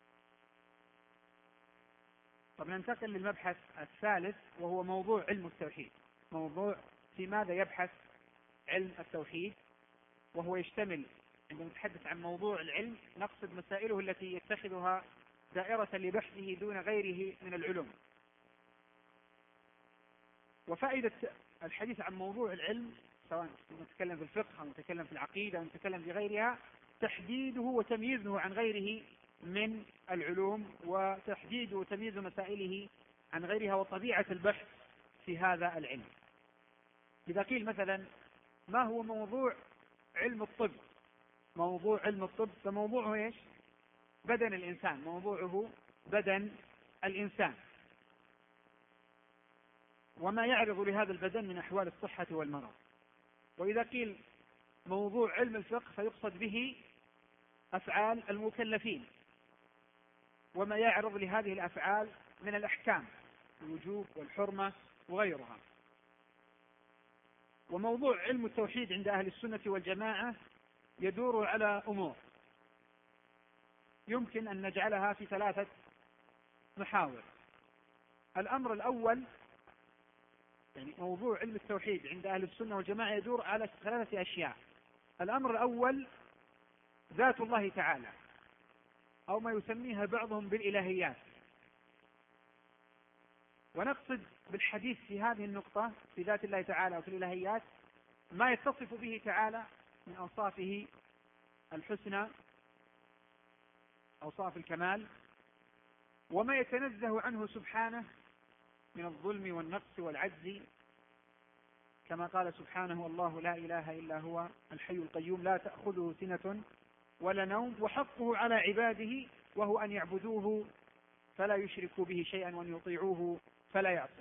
طب ننتقل للمبحث الثالث وهو موضوع علم التوحيد. موضوع في ماذا يبحث علم التوحيد، وهو يشتمل عندما نتحدث عن موضوع العلم نقصد مسائله التي يتخذها دائرة لبحثه دون غيره من العلوم. وفائدة الحديث عن موضوع العلم سواء نتكلم في الفقه أو نتكلم في العقيدة أو نتكلم في غيرها تحديده وتمييزه عن غيره من العلوم، وتحديد وتمييز مسائله عن غيرها، وطبيعة البحث في هذا العلم. إذا قيل مثلا ما هو موضوع علم الطب؟ موضوع علم الطب فموضوعه ايش؟ بدن الإنسان، موضوعه بدن الإنسان وما يعرض لهذا البدن من أحوال الصحة والمرض. وإذا قيل موضوع علم الفقه فيقصد به أفعال المكلفين وما يعرض لهذه الأفعال من الأحكام، الوجوب والحرمة وغيرها. وموضوع علم التوحيد عند أهل السنة والجماعة يدور على أمور يمكن أن نجعلها في ثلاثة محاور. الأمر الأول، يعني موضوع علم التوحيد عند أهل السنة والجماعة يدور على ثلاثة أشياء. الأمر الأول ذات الله تعالى، أو ما يسميها بعضهم بالإلهيات. ونقصد بالحديث في هذه النقطة في ذات الله تعالى وفي الإلهيات ما يتصف به تعالى من أوصافه الحسنى، أوصاف الكمال، وما يتنزه عنه سبحانه من الظلم والنقص والعجز، كما قال سبحانه: الله لا إله إلا هو الحي القيوم لا تأخذه سنة ولا نوم، وحقه على عباده وهو أن يعبدوه فلا يشركوا به شيئا وأن يطيعوه فلا يعصوا.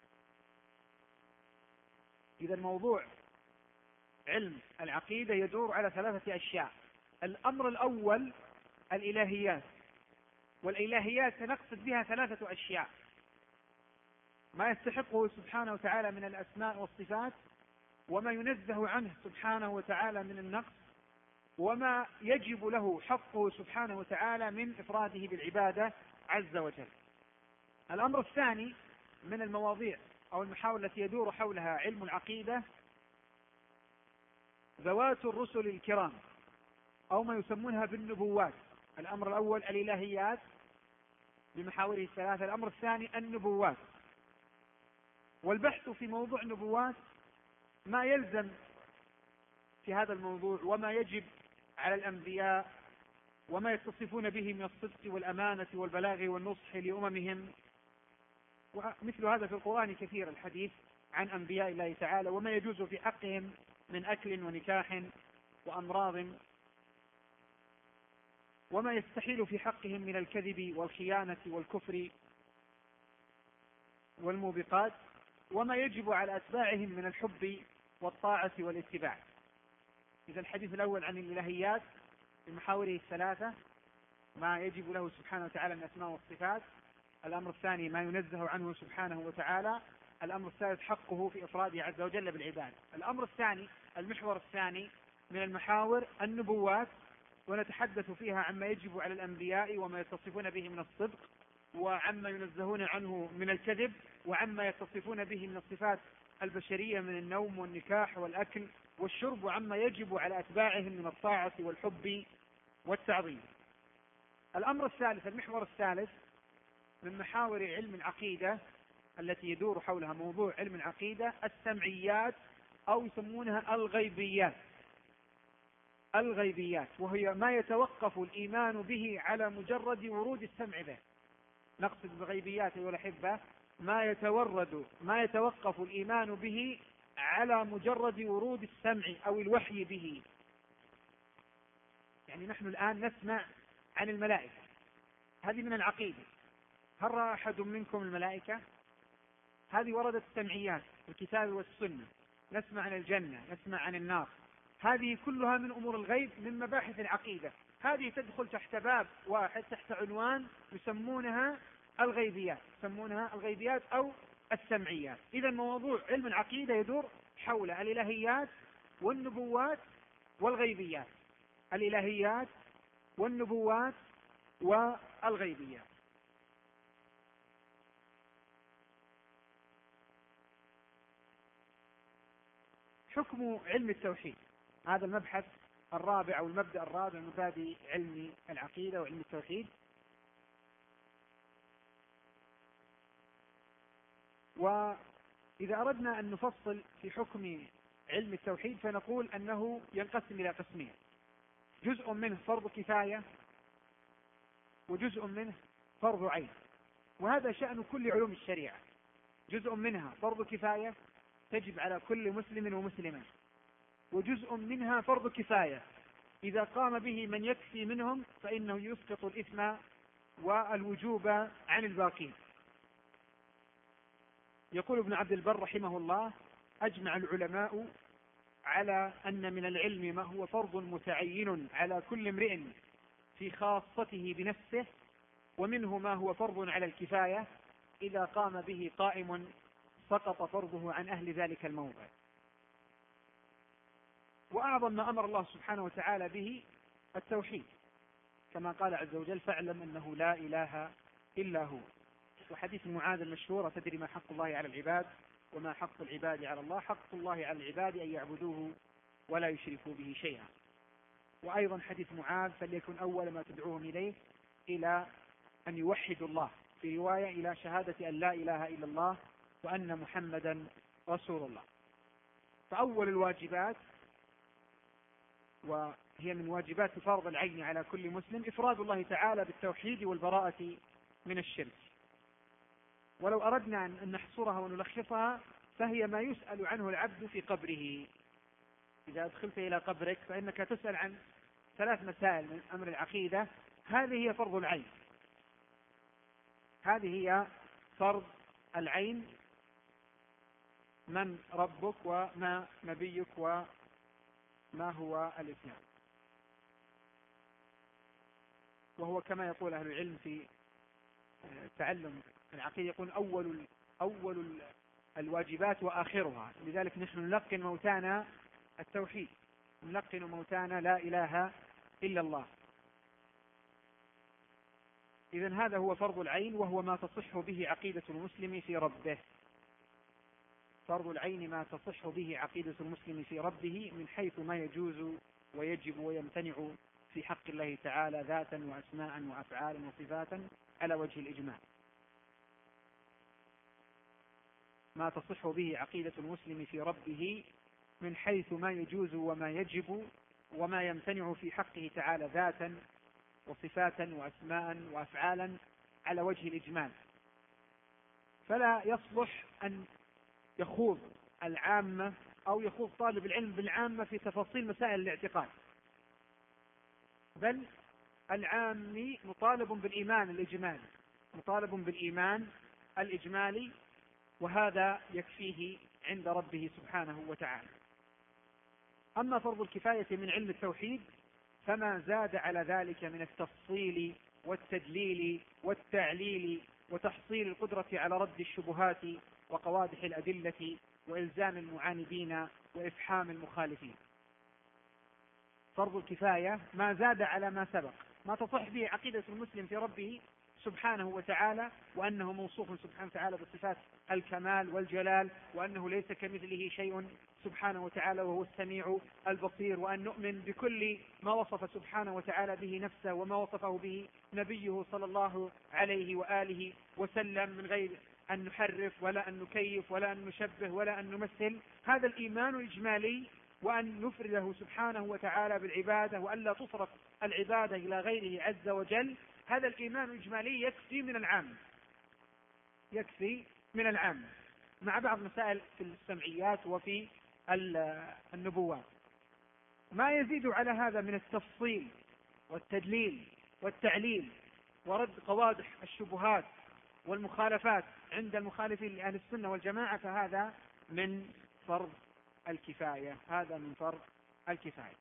إذا الموضوع علم العقيدة يدور على ثلاثة أشياء. الأمر الأول الإلهيات، والإلهيات نقصد بها ثلاثة أشياء: ما يستحقه سبحانه وتعالى من الأسماء والصفات، وما ينزه عنه سبحانه وتعالى من النقص، وما يجب له حقه سبحانه وتعالى من إفراده بالعبادة عز وجل. الأمر الثاني من المواضيع أو المحاور التي يدور حولها علم العقيدة ذوات الرسل الكرام، أو ما يسمونها بالنبوات. الأمر الأول الإلهيات بمحاوره الثلاثة. الأمر الثاني النبوات، والبحث في موضوع النبوات ما يلزم في هذا الموضوع وما يجب على الأنبياء وما يتصفون به من الصدق والأمانة والبلاغ والنصح لأممهم. ومثل هذا في القرآن كثير الحديث عن أنبياء الله تعالى وما يجوز في حقهم من أكل ونكاح وأمراض، وما يستحيل في حقهم من الكذب والخيانة والكفر والموبقات، وما يجب على أتباعهم من الحب والطاعة والاتباع. إذا الحديث الأول عن الإلهيات بمحاوره الثلاثة، ما يجب له سبحانه وتعالى من الأسماء والصفات. الأمر الثاني ما ينزه عنه سبحانه وتعالى. الأمر الثالث حقه في إفراده عز وجل بالعباد. الأمر الثاني المحور الثاني من المحاور النبوات، ونتحدث فيها عما يجب على الأنبياء وما يتصفون به من الصدق، وعما ينزهون عنه من الكذب، وعما يتصفون به من الصفات البشرية من النوم والنكاح والأكل والشرب، وعما يجب على أتباعهم من الطاعة والحب والتعظيم. الأمر الثالث المحور الثالث من محاور علم العقيدة التي يدور حولها موضوع علم العقيدة السمعيات، أو يسمونها الغيبيات. الغيبيات وهي ما يتوقف الإيمان به على مجرد ورود السمع به. نقصد بغيبيات أيها الأحبة ما يتورد ما يتوقف الإيمان به على مجرد ورود السمع أو الوحي به. يعني نحن الآن نسمع عن الملائكة، هذه من العقيدة. هل رأى أحد منكم الملائكة؟ هذه وردت السمعيات في الكتاب والسنة. نسمع عن الجنة، نسمع عن النار، هذه كلها من أمور الغيب من مباحث العقيدة. هذه تدخل تحت باب واحد تحت عنوان يسمونها الغيبيات، يسمونها الغيبيات أو السمعيات. إذا موضوع علم العقيدة يدور حول الإلهيات والنبوات والغيبيات. الإلهيات والنبوات والغيبيات. حكم علم التوحيد، هذا المبحث الرابع أو المبدأ الرابع من مبادئ علم العقيدة وعلم التوحيد. وإذا أردنا أن نفصل في حكم علم التوحيد فنقول أنه ينقسم إلى قسمين: جزء منه فرض كفاية وجزء منه فرض عين. وهذا شأن كل علوم الشريعة، جزء منها فرض كفاية تجب على كل مسلم ومسلمة، وجزء منها فرض كفاية إذا قام به من يكفي منهم فإنه يسقط الإثم والوجوب عن الباقين. يقول ابن عبد البر رحمه الله: أجمع العلماء على أن من العلم ما هو فرض متعين على كل امرئ في خاصته بنفسه، ومنه ما هو فرض على الكفاية إذا قام به قائم سقط فرضه عن أهل ذلك الموضع. وأعظم ما أمر الله سبحانه وتعالى به التوحيد، كما قال عز وجل: فاعلم أنه لا إله إلا هو. وحديث معاذ المشهور: تدري ما حق الله على العباد وما حق العباد على الله؟ حق الله على العباد أن يعبدوه ولا يشركوا به شيئا. وأيضا حديث معاذ: فليكن أول ما تدعوهم إليه إلى أن يوحدوا الله، في رواية إلى شهادة أن لا إله إلا الله وأن محمدا رسول الله. فأول الواجبات، وهي من واجبات فرض العين على كل مسلم، إفراد الله تعالى بالتوحيد والبراءة من الشرك. ولو أردنا أن نحصرها ونلخصها فهي ما يسأل عنه العبد في قبره. إذا أدخلت إلى قبرك فإنك تسأل عن ثلاث مسائل من أمر العقيدة، هذه هي فرض العين، هذه هي فرض العين: من ربك وما نبيك وما هو الإسلام. وهو كما يقول أهل العلم في تعلم العقيدة، يقول أول أول الواجبات وآخرها. لذلك نحن نلقن موتانا التوحيد، نلقن موتانا لا إله إلا الله. إذن هذا هو فرض العين، وهو ما تصح به عقيدة المسلم في ربه. فرض العين ما تصح به عقيدة المسلم في ربه من حيث ما يجوز ويجب ويمتنع في حق الله تعالى ذاتا وأسماء وأفعالا وصفاتا على وجه الإجماع. ما تصح به عقيدة المسلم في ربه من حيث ما يجوز وما يجب وما يمتنع في حقه تعالى ذاتا وصفاتا وأسماء وأفعالا على وجه الإجمال. فلا يصلح أن يخوض العامة أو يخوض طالب العلم بالعامة في تفاصيل مسائل الاعتقاد، بل العامي مطالب بالإيمان الإجمالي، مطالب بالإيمان الإجمالي، وهذا يكفيه عند ربه سبحانه وتعالى. أما فرض الكفاية من علم التوحيد فما زاد على ذلك من التفصيل والتدليل والتعليل وتحصيل القدرة على رد الشبهات وقوادح الأدلة وإلزام المعاندين وإفحام المخالفين. فرض الكفاية ما زاد على ما سبق، ما تصح به عقيدة المسلم في ربه سبحانه وتعالى، وأنه موصوف سبحانه وتعالى بصفات الكمال والجلال، وأنه ليس كمثله شيء سبحانه وتعالى وهو السميع البصير، وأن نؤمن بكل ما وصف سبحانه وتعالى به نفسه وما وصفه به نبيه صلى الله عليه وآله وسلم، من غير أن نحرف ولا أن نكيف ولا أن نشبه ولا أن نمثل. هذا الإيمان الإجمالي، وأن نفرده سبحانه وتعالى بالعبادة وأن لا تصرف العبادة إلى غيره عز وجل، هذا الإيمان الإجمالي يكفي من العام، يكفي من العام مع بعض مسائل في السمعيات وفي النبوات. ما يزيد على هذا من التفصيل والتدليل والتعليل ورد قوادح الشبهات والمخالفات عند المخالفين لأهل السنة والجماعة، فهذا من فرض الكفاية، هذا من فرض الكفاية.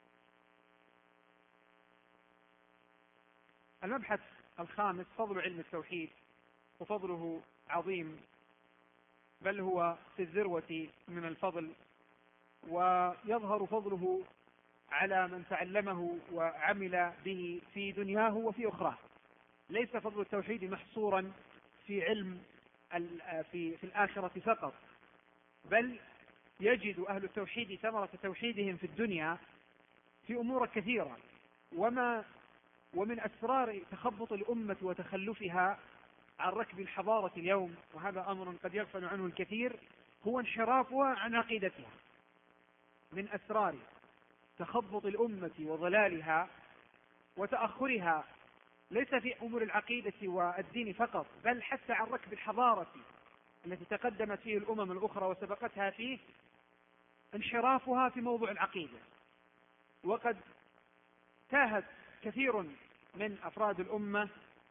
المبحث الخامس: فضل علم التوحيد. وفضله عظيم، بل هو في الذروة من الفضل، ويظهر فضله على من تعلمه وعمل به في دنياه وفي أخراه. ليس فضل التوحيد محصورا في علم في, في الآخرة فقط، بل يجد أهل التوحيد ثمرة توحيدهم في الدنيا في أمور كثيرة. وما ومن أسرار تخبط الأمة وتخلفها عن ركب الحضارة اليوم، وهذا أمر قد يغفل عنه الكثير، هو انحرافها عن عقيدتها. من أسرار تخبط الأمة وضلالها وتأخرها ليس في أمور العقيدة والدين فقط، بل حتى عن ركب الحضارة التي تقدمت فيه الأمم الأخرى وسبقتها فيه، انحرافها في موضوع العقيدة. وقد تاهت كثير من أفراد الأمة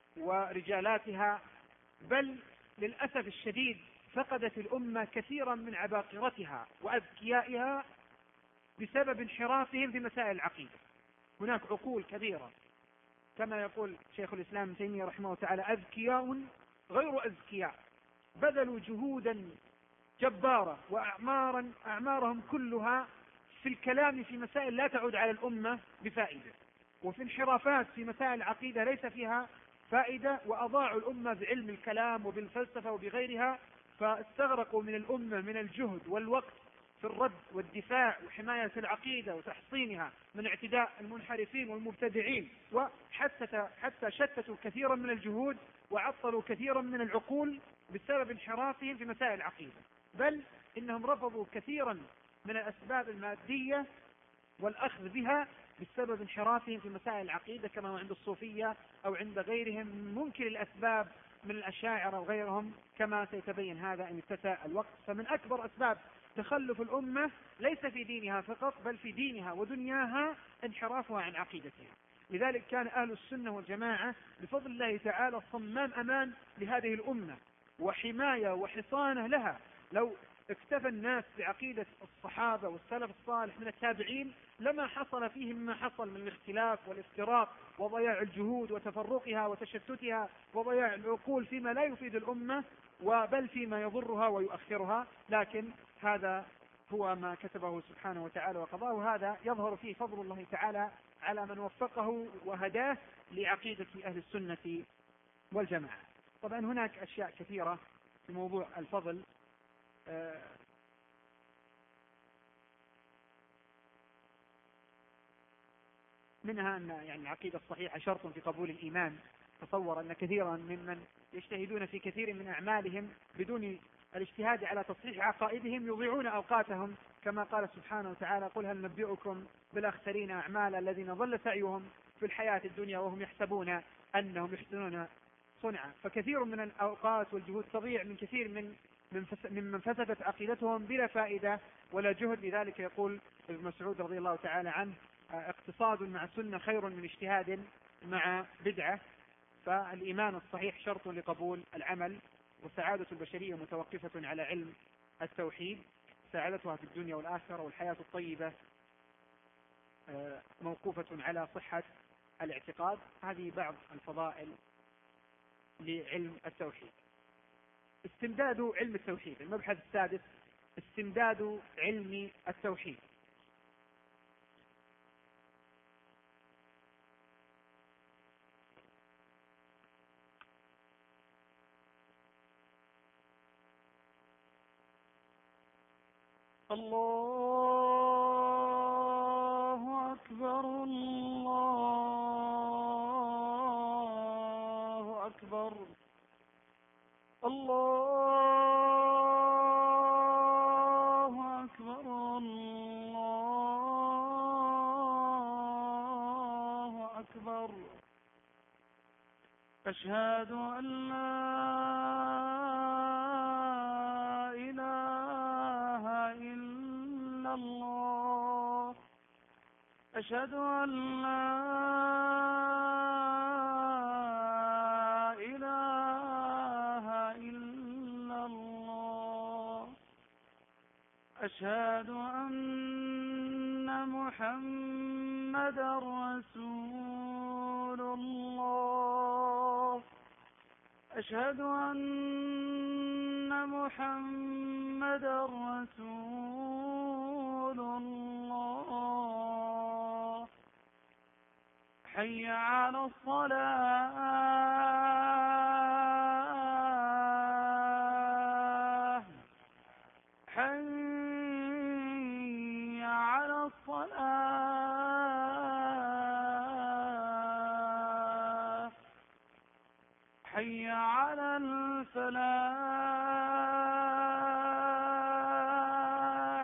ورجالاتها، بل للأسف الشديد فقدت الأمة كثيرا من عباقرتها وأذكيائها بسبب انحرافهم في مسائل العقيدة. هناك عقول كبيرة كما يقول شيخ الإسلام ابن تيمية رحمه الله تعالى: أذكياء غير أذكياء بذلوا جهودا جبارة وأعمارا أعمارهم كلها في الكلام في مسائل لا تعود على الأمة بفائدة، وفي انحرافات في مسائل العقيدة ليس فيها فائدة، وأضاعوا الأمة بعلم الكلام وبالفلسفة وبغيرها، فاستغرقوا من الأمة من الجهد والوقت في الرد والدفاع وحماية العقيدة وتحصينها من اعتداء المنحرفين والمبتدعين، وحتى حتى شتتوا كثيرا من الجهود وعطلوا كثيرا من العقول بسبب انحرافهم في مسائل العقيدة. بل إنهم رفضوا كثيرا من الأسباب المادية والأخذ بها بسبب انحرافهم في مسائل العقيدة، كما هو عند الصوفية أو عند غيرهم ممكن الأسباب من الأشاعرة وغيرهم، كما سيتبين هذا إن اتسع الوقت. فمن أكبر أسباب تخلف الأمة ليس في دينها فقط، بل في دينها ودنياها انحرافها عن عقيدتها. لذلك كان أهل السنة والجماعة بفضل الله تعالى صمام أمان لهذه الأمة وحماية وحصانة لها. لو اكتفى الناس بعقيدة الصحابة والسلف الصالح من التابعين لما حصل فيهم ما حصل من الاختلاف والافتراق وضياع الجهود وتفرقها وتشتتها وضياع العقول فيما لا يفيد الأمة وبل فيما يضرها ويؤخرها. لكن هذا هو ما كتبه سبحانه وتعالى وقضاه، هذا يظهر فيه فضل الله تعالى على من وفقه وهداه لعقيدة أهل السنة والجماعة. طبعا هناك أشياء كثيرة في موضوع الفضل، منها أن يعني العقيدة الصحيحة شرط في قبول الإيمان. تصور أن كثيرا ممن يجتهدون في كثير من أعمالهم بدون الاجتهاد على تصحيح عقائدهم يضيعون أوقاتهم، كما قال سبحانه وتعالى: قل هل نبئكم بالأخسرين أعمالا الذين ضل سعيهم في الحياة الدنيا وهم يحسبون أنهم يحسنون صنعا. فكثير من الأوقات والجهود تضيع من كثير من ممن فسدت عقيدتهم بلا فائدة ولا جهد. لذلك يقول ابن مسعود رضي الله تعالى عنه: اقتصاد مع السنة خير من اجتهاد مع بدعة. فالإيمان الصحيح شرط لقبول العمل، وسعادة البشرية متوقفة على علم التوحيد، سعادتها في الدنيا والآخرة، والحياة الطيبة موقوفة على صحة الاعتقاد. هذه بعض الفضائل لعلم التوحيد. استمداد علم التوحيد، المبحث السادس: استمداد علم التوحيد. الله أكبر الله أكبر الله أكبر الله أكبر. أشهد أن لا الله أشهد أن لا إله إلا الله. أشهد أن محمدا رسول الله. أشهد أن محمدا رسول الله. حي على الصلاة حي على الصلاة حي على الفلاح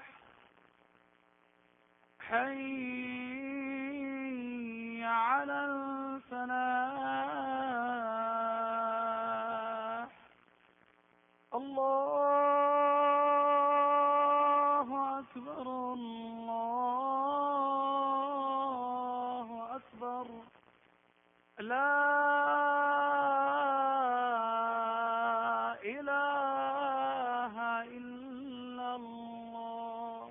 حي على الفلاح الله أكبر الله أكبر لا إله إلا الله.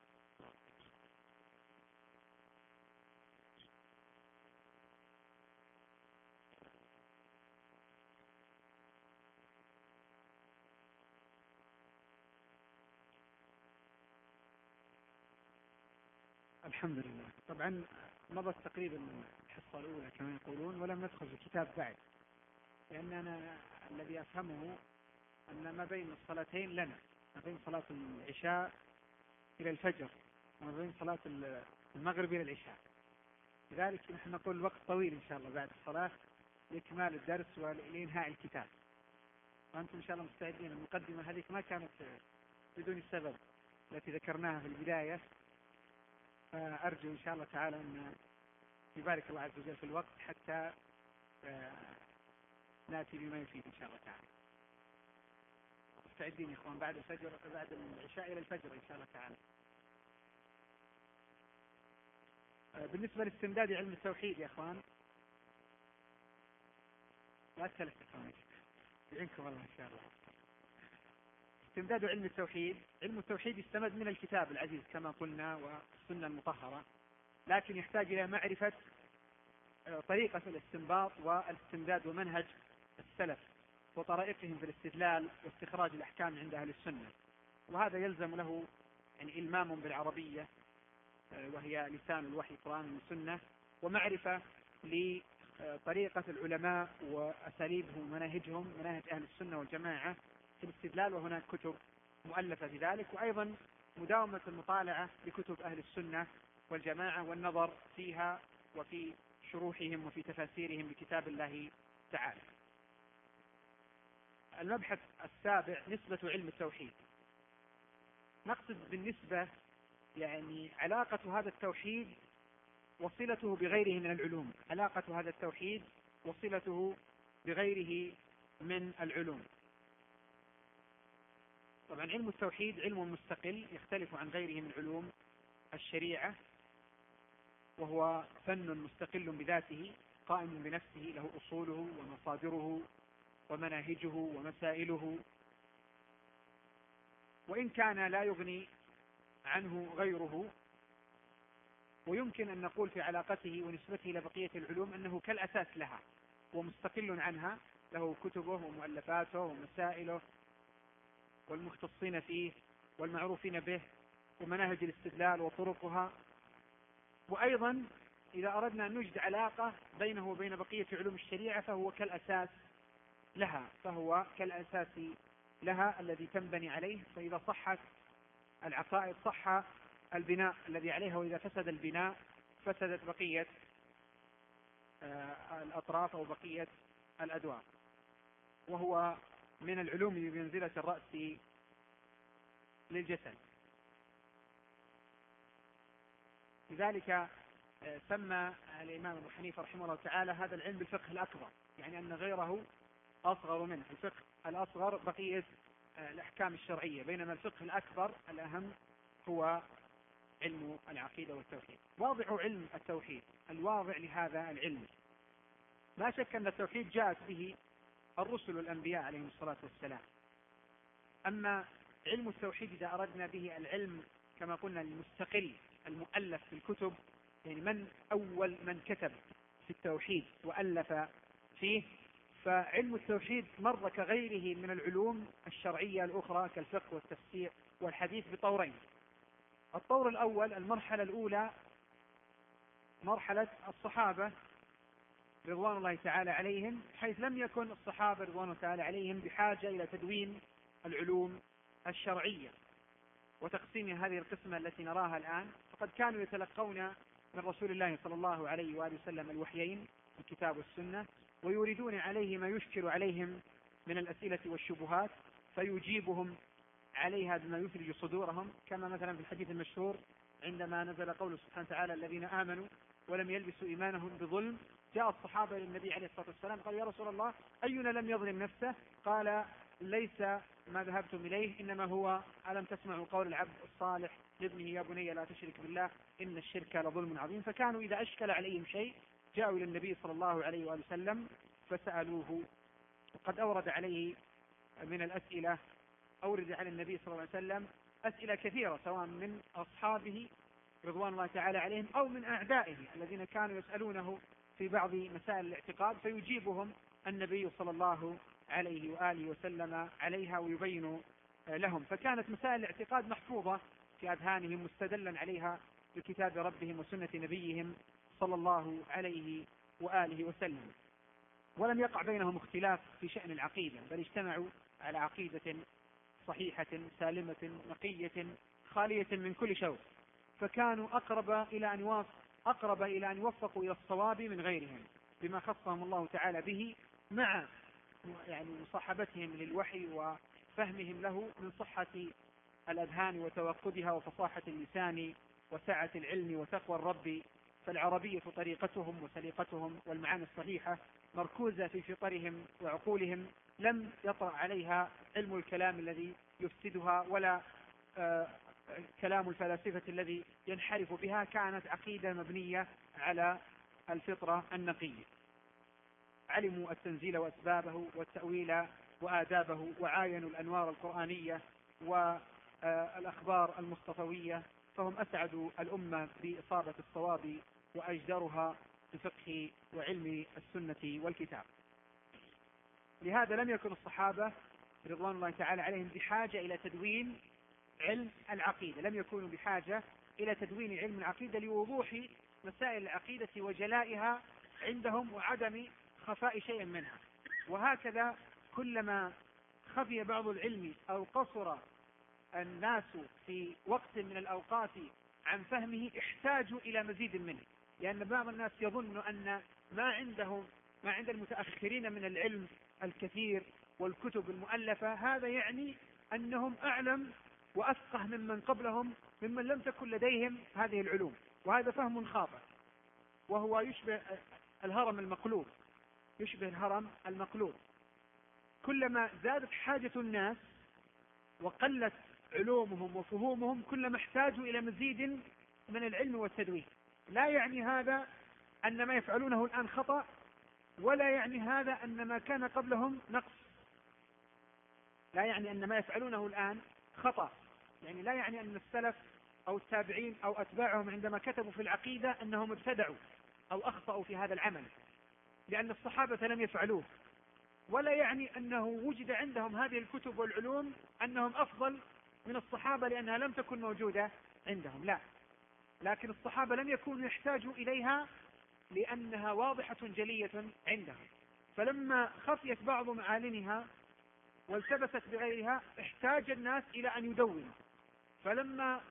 الحمد لله. طبعا مضت تقريبا الحصة الأولى كما يقولون ولم ندخل في الكتاب بعد، لأن أنا الذي أفهمه أن ما بين الصلاتين لنا، ما بين صلاة العشاء إلى الفجر وما بين صلاة المغرب إلى العشاء، لذلك نحن نقول وقت طويل إن شاء الله بعد الصلاة لإكمال الدرس ولإنهاء الكتاب، وأنتم إن شاء الله مستعدين. المقدمة هذه ما كانت بدون السبب التي ذكرناها في البداية، فأرجو إن شاء الله تعالى أن يبارك الله عز وجل في الوقت حتى نأتي بما يفيد إن شاء الله تعالى. مستعدين يا إخوان بعد الفجر، بعد العشاء إلى الفجر إن شاء الله تعالى. بالنسبة لاستمداد علم التوحيد يا إخوان، لا تسلك إخواني يعينكم الله إن شاء الله. استمداد علم التوحيد، علم التوحيد يستمد من الكتاب العزيز كما قلنا والسنة المطهرة، لكن يحتاج إلى معرفة طريقة الاستنباط والاستمداد ومنهج السلف وطرائقهم في الاستدلال واستخراج الأحكام عند أهل السنة، وهذا يلزم له يعني إلمام بالعربية وهي لسان الوحي القرآن والسنة، ومعرفة لطريقة العلماء وأساليبهم ومناهجهم مناهج أهل السنة والجماعة في الاستدلال، وهناك كتب مؤلفة في ذلك، وأيضا مداومة المطالعة لكتب أهل السنة والجماعة والنظر فيها وفي شروحهم وفي تفاسيرهم لكتاب الله تعالى. المبحث السابع نسبة علم التوحيد. نقصد بالنسبة يعني علاقة هذا التوحيد وصلته بغيره من العلوم، علاقة هذا التوحيد وصلته بغيره من العلوم. طبعا علم التوحيد علم مستقل يختلف عن غيره من علوم الشريعة، وهو فن مستقل بذاته قائم بنفسه، له أصوله ومصادره ومناهجه ومسائله، وإن كان لا يغني عنه غيره. ويمكن أن نقول في علاقته ونسبته إلى بقية العلوم أنه كالأساس لها ومستقل عنها، له كتبه ومؤلفاته ومسائله والمختصين فيه والمعروفين به ومناهج الاستدلال وطرقها. وأيضا إذا أردنا أن نجد علاقة بينه وبين بقية علوم الشريعة فهو كالأساس لها، فهو كالأساس لها الذي تنبني عليه، فإذا صحت العقائد صح البناء الذي عليها، وإذا فسد البناء فسدت بقية الأطراف أو بقية الأدوار، وهو من العلوم بمنزلة الرأس للجسد. لذلك سمى الإمام أبو حنيفة رحمه الله تعالى هذا العلم بالفقه الأكبر، يعني أن غيره أصغر منه. الفقه الأصغر بقية الأحكام الشرعية، بينما الفقه الأكبر الأهم هو علم العقيدة والتوحيد. واضع علم التوحيد، الواضع لهذا العلم، لا شك أن التوحيد جاءت به الرسل والأنبياء عليهم الصلاة والسلام. أما علم التوحيد إذا أردنا به العلم كما قلنا المستقل المؤلف في الكتب، يعني من أول من كتب في التوحيد وألف فيه، فعلم التوحيد مر كغيره من العلوم الشرعية الأخرى كالفقه والتفسير والحديث بطورين. الطور الأول، المرحلة الأولى، مرحلة الصحابة رضوان الله تعالى عليهم، حيث لم يكن الصحابة رضوان الله تعالى عليهم بحاجة إلى تدوين العلوم الشرعية وتقسيم هذه القسمة التي نراها الآن، فقد كانوا يتلقون من رسول الله صلى الله عليه وآله وسلم الوحيين الكتاب والسنة، ويريدون عليه ما يشكل عليهم من الأسئلة والشبهات فيجيبهم عليها بما يثلج صدورهم، كما مثلا في الحديث المشهور عندما نزل قوله سبحانه وتعالى الذين آمنوا ولم يلبسوا إيمانهم بظلم، جاء الصحابة للنبي عليه الصلاة والسلام قال يا رسول الله أينا لم يظلم نفسه؟ قال ليس ما ذهبتم إليه، إنما هو ألم تسمعوا قول العبد الصالح لابنه يا بني لا تشرك بالله إن الشرك لظلم عظيم. فكانوا إذا أشكل عليهم شيء جاءوا إلى النبي صلى الله عليه وآله وسلم فسألوه. وقد أورد عليه من الأسئلة أورد على النبي صلى الله عليه وسلم أسئلة كثيرة سواء من أصحابه رضوان الله تعالى عليهم أو من أعدائه الذين كانوا يسألونه في بعض مسائل الاعتقاد فيجيبهم النبي صلى الله عليه وآله وسلم عليها ويبين لهم. فكانت مسائل الاعتقاد محفوظة في أذهانهم مستدلا عليها بكتاب ربهم وسنة نبيهم صلى الله عليه وآله وسلم. ولم يقع بينهم اختلاف في شأن العقيدة، بل اجتمعوا على عقيدة صحيحة سالمة نقية خالية من كل شوك، فكانوا أقرب إلى أن يوافق أقرب إلى أن يوفقوا إلى الصواب من غيرهم بما خصهم الله تعالى به، مع يعني مصاحبتهم للوحي وفهمهم له من صحة الأذهان وتوقدها وفصاحة اللسان وسعة العلم وتقوى الرب. فالعربية طريقتهم وسليقتهم والمعاني الصحيحة مركوزة في فطرهم وعقولهم، لم يطرأ عليها علم الكلام الذي يفسدها ولا آه كلام الفلاسفة الذي ينحرف بها. كانت عقيدة مبنية على الفطرة النقية. علموا التنزيل وأسبابه والتأويل وآدابه، وعاينوا الأنوار القرآنية والأخبار المصطفوية، فهم أسعدوا الأمة بإصابة الصواب وأجدرها بفقه وعلم السنة والكتاب. لهذا لم يكن الصحابة رضوان الله تعالى عليهم بحاجة إلى تدوين علم العقيدة، لم يكونوا بحاجة إلى تدوين علم العقيدة لوضوح مسائل العقيدة وجلائها عندهم وعدم خفاء شيء منها. وهكذا كلما خفي بعض العلم أو قصر الناس في وقت من الأوقات عن فهمه احتاجوا إلى مزيد منه، لأن بعض الناس يظن أن ما عندهم ما عند المتأخرين من العلم الكثير والكتب المؤلفة هذا يعني أنهم أعلم وأفقه ممن قبلهم ممن لم تكن لديهم هذه العلوم، وهذا فهم خاطئ، وهو يشبه الهرم المقلوب يشبه الهرم المقلوب. كلما زادت حاجة الناس وقلت علومهم وفهومهم كلما احتاجوا إلى مزيد من العلم والتدوين. لا يعني هذا أن ما يفعلونه الآن خطأ، ولا يعني هذا أن ما كان قبلهم نقص، لا يعني أن ما يفعلونه الآن خطأ، يعني لا يعني أن السلف أو التابعين أو أتباعهم عندما كتبوا في العقيدة أنهم ابتدعوا أو أخطأوا في هذا العمل، لأن الصحابة لم يفعلوه. ولا يعني أنه وجد عندهم هذه الكتب والعلوم أنهم أفضل من الصحابة لأنها لم تكن موجودة عندهم، لا، لكن الصحابة لم يكونوا يحتاجوا إليها لأنها واضحة جلية عندهم، فلما خفيت بعض معالمها والتبست بغيرها احتاج الناس إلى أن يدونوا، فلما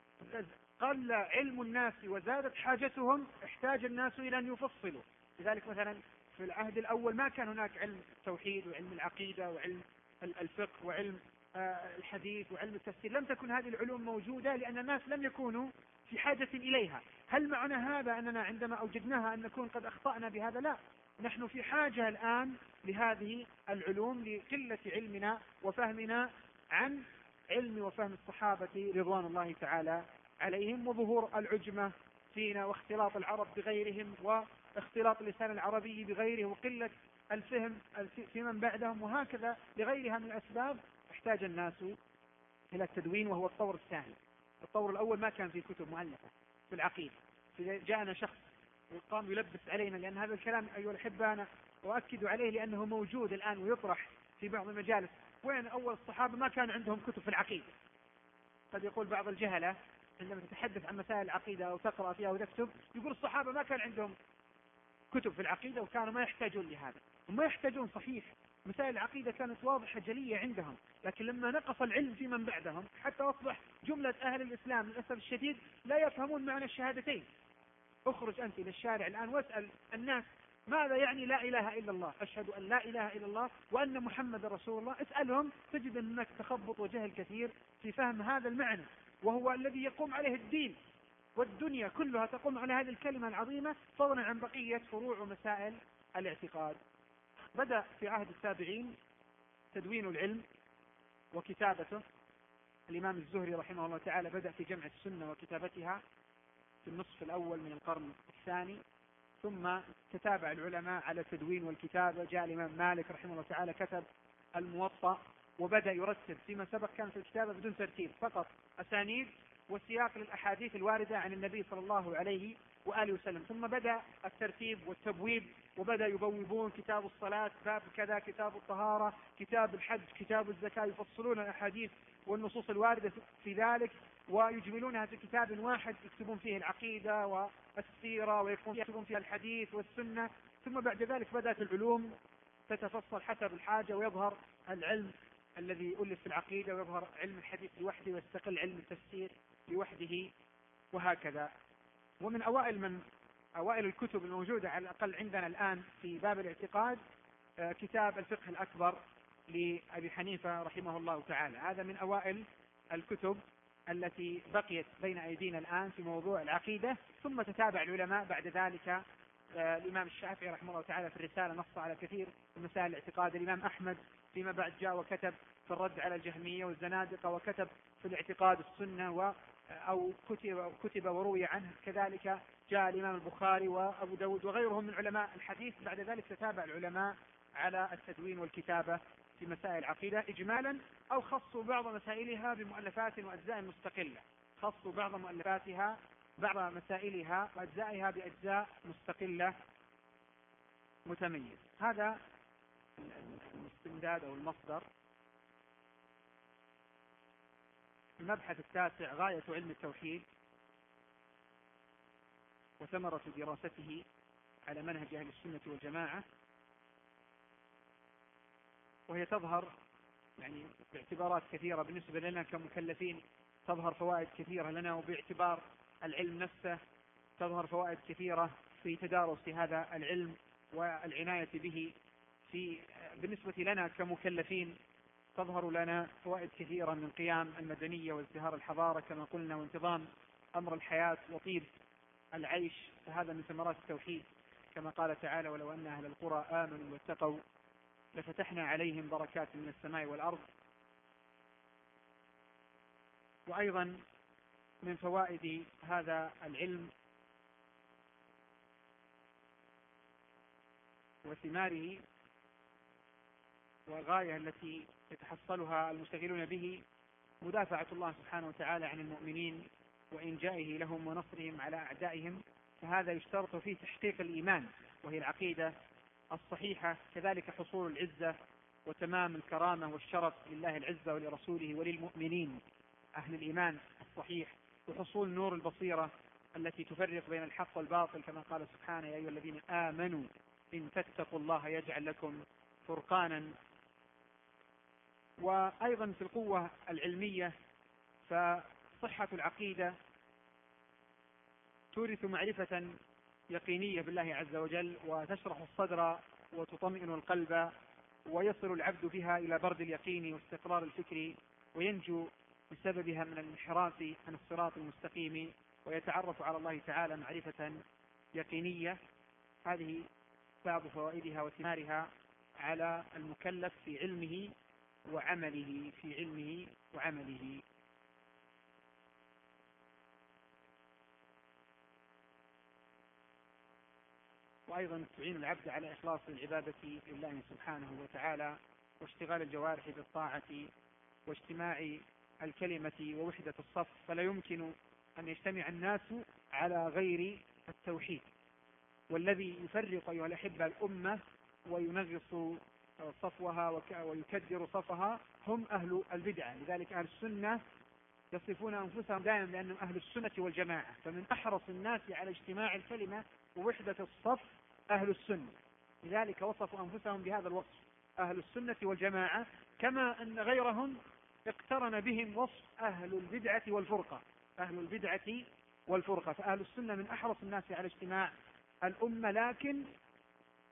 قل علم الناس وزادت حاجتهم احتاج الناس إلى أن يفصلوا. لذلك مثلا في العهد الأول ما كان هناك علم التوحيد وعلم العقيدة وعلم الفقه وعلم الحديث وعلم التفسير، لم تكن هذه العلوم موجودة لأن الناس لم يكونوا في حاجة إليها. هل معنى هذا أننا عندما أوجدناها أن نكون قد أخطأنا بهذا؟ لا، نحن في حاجة الآن لهذه العلوم لقلة علمنا وفهمنا عن علم وفهم الصحابة رضوان الله تعالى عليهم، وظهور العجمة فينا واختلاط العرب بغيرهم واختلاط اللسان العربي بغيره وقلة الفهم في من بعدهم، وهكذا لغيرها من الأسباب احتاج الناس إلى التدوين، وهو الطور الثاني. الطور الأول ما كان في كتب مؤلفة في العقيدة، جاءنا شخص وقام يلبس علينا، لأن هذا الكلام أيها الأحبة أنا وأكد عليه لأنه موجود الآن ويطرح في بعض المجالس. وين أول الصحابة ما كان عندهم كتب في العقيدة؟ قد يقول بعض الجهلة عندما تتحدث عن مسائل العقيدة أو تقرأ فيها وتكتب يقول الصحابة ما كان عندهم كتب في العقيدة وكانوا ما يحتاجون لهذا، وما يحتاجون صحيح، مسائل العقيدة كانت واضحة جلية عندهم، لكن لما نقص العلم في من بعدهم حتى أصبح جملة أهل الإسلام للأسف الشديد لا يفهمون معنى الشهادتين. اخرج أنت إلى الشارع الآن واسأل الناس ماذا يعني لا إله إلا الله؟ أشهد أن لا إله إلا الله وأن محمد رسول الله. اسألهم تجد أن هناك تخبط وجهل كثير في فهم هذا المعنى، وهو الذي يقوم عليه الدين، والدنيا كلها تقوم على هذه الكلمة العظيمة، فضلا عن بقية فروع ومسائل الاعتقاد. بدأ في عهد التابعين تدوين العلم وكتابته. الإمام الزهري رحمه الله تعالى بدأ في جمع السنة وكتابتها في النصف الأول من القرن الثاني، ثم تتابع العلماء على التدوين والكتابة. جاء الإمام مالك رحمه الله تعالى كتب الموطأ، وبدأ يرتب. فيما سبق كانت الكتابة بدون ترتيب، فقط أسانيد وسياق للأحاديث الواردة عن النبي صلى الله عليه وآله وسلم. ثم بدأ الترتيب والتبويب، وبدأ يبوبون كتاب الصلاة باب كذا، كتاب الطهارة، كتاب الحج، كتاب الزكاة، يفصلون الأحاديث والنصوص الواردة في ذلك ويجملونها في كتاب واحد، يكتبون فيه العقيدة والسيرة ويكتبون فيها الحديث والسنة. ثم بعد ذلك بدأت العلوم تتفصل حسب الحاجة، ويظهر العلم الذي ألف في العقيدة، ويظهر علم الحديث لوحده، ويستقل علم التفسير لوحده، وهكذا. ومن أوائل من أوائل الكتب الموجودة على الأقل عندنا الآن في باب الاعتقاد كتاب الفقه الأكبر لأبي حنيفة رحمه الله تعالى. هذا من أوائل الكتب التي بقيت بين أيدينا الآن في موضوع العقيدة. ثم تتابع العلماء بعد ذلك. الإمام الشافعي رحمه الله تعالى في الرسالة نص على كثير من مسائل الاعتقاد. الإمام أحمد فيما بعد جاء وكتب في الرد على الجهمية والزنادقة، وكتب في الاعتقاد السنة و أو كتب, كتب وروي عنه. كذلك جاء الإمام البخاري وأبو داود وغيرهم من علماء الحديث. بعد ذلك تتابع العلماء على التدوين والكتابة في مسائل العقيدة إجمالا، أو خصوا بعض مسائلها بمؤلفات وأجزاء مستقلة. خصوا بعض مؤلفاتها بعض مسائلها وأجزائها بأجزاء مستقلة متميز. هذا الاستمداد أو المصدر. المبحث التاسع غاية علم التوحيد وثمرة دراسته على منهج أهل السنة والجماعة. وهي تظهر يعني باعتبارات كثيرة بالنسبة لنا كمكلفين، تظهر فوائد كثيرة لنا، وباعتبار العلم نفسه تظهر فوائد كثيرة في تدارس هذا العلم والعناية به. في بالنسبة لنا كمكلفين تظهر لنا فوائد كثيرة من قيام المدنية وازدهار الحضارة كما قلنا، وانتظام أمر الحياة وطيب العيش. فهذا من ثمرات التوحيد كما قال تعالى: ولو أن أهل القرى آمنوا واتقوا لفتحنا عليهم بركات من السماء والأرض. وأيضا من فوائد هذا العلم وثماره والغاية التي يتحصلها المشتغلون به مدافعة الله سبحانه وتعالى عن المؤمنين وإنجائه لهم ونصرهم على أعدائهم. فهذا يشترط فيه تحقيق الإيمان وهي العقيدة الصحيحة. كذلك حصول العزة وتمام الكرامة والشرف لله العزة ولرسوله وللمؤمنين أهل الإيمان الصحيح، وحصول نور البصيرة التي تفرق بين الحق والباطل كما قال سبحانه: يا أيها الذين آمنوا إن تتقوا الله يجعل لكم فرقانا. وأيضا في القوة العلمية فصحة العقيدة تورث معرفة يقينية بالله عز وجل، وتشرح الصدر وتطمئن القلب، ويصل العبد بها إلى برد اليقين واستقرار الفكر، وينجو بسببها من الانحراف عن الصراط المستقيم، ويتعرف على الله تعالى معرفة يقينية. هذه بعض فوائدها وثمارها على المكلف في علمه وعمله في علمه وعمله. وأيضا تعين العبد على إخلاص العبادة لله سبحانه وتعالى، واشتغال الجوارح بالطاعة، واجتماع الكلمة ووحدة الصف. فلا يمكن أن يجتمع الناس على غير التوحيد. والذي يفرق أيها الأحبة الأمة وينغص صفوها ويكدر صفها هم أهل البدعة. لذلك أهل السنة يصفون أنفسهم دائما بأنهم أهل السنة والجماعة. فمن أحرص الناس على اجتماع الكلمة ووحدة الصف أهل السنة، لذلك وصفوا أنفسهم بهذا الوصف أهل السنة والجماعة، كما أن غيرهم اقترن بهم وصف أهل البدعة والفرقة أهل البدعة والفرقة. فأهل السنة من أحرص الناس على اجتماع الأمة، لكن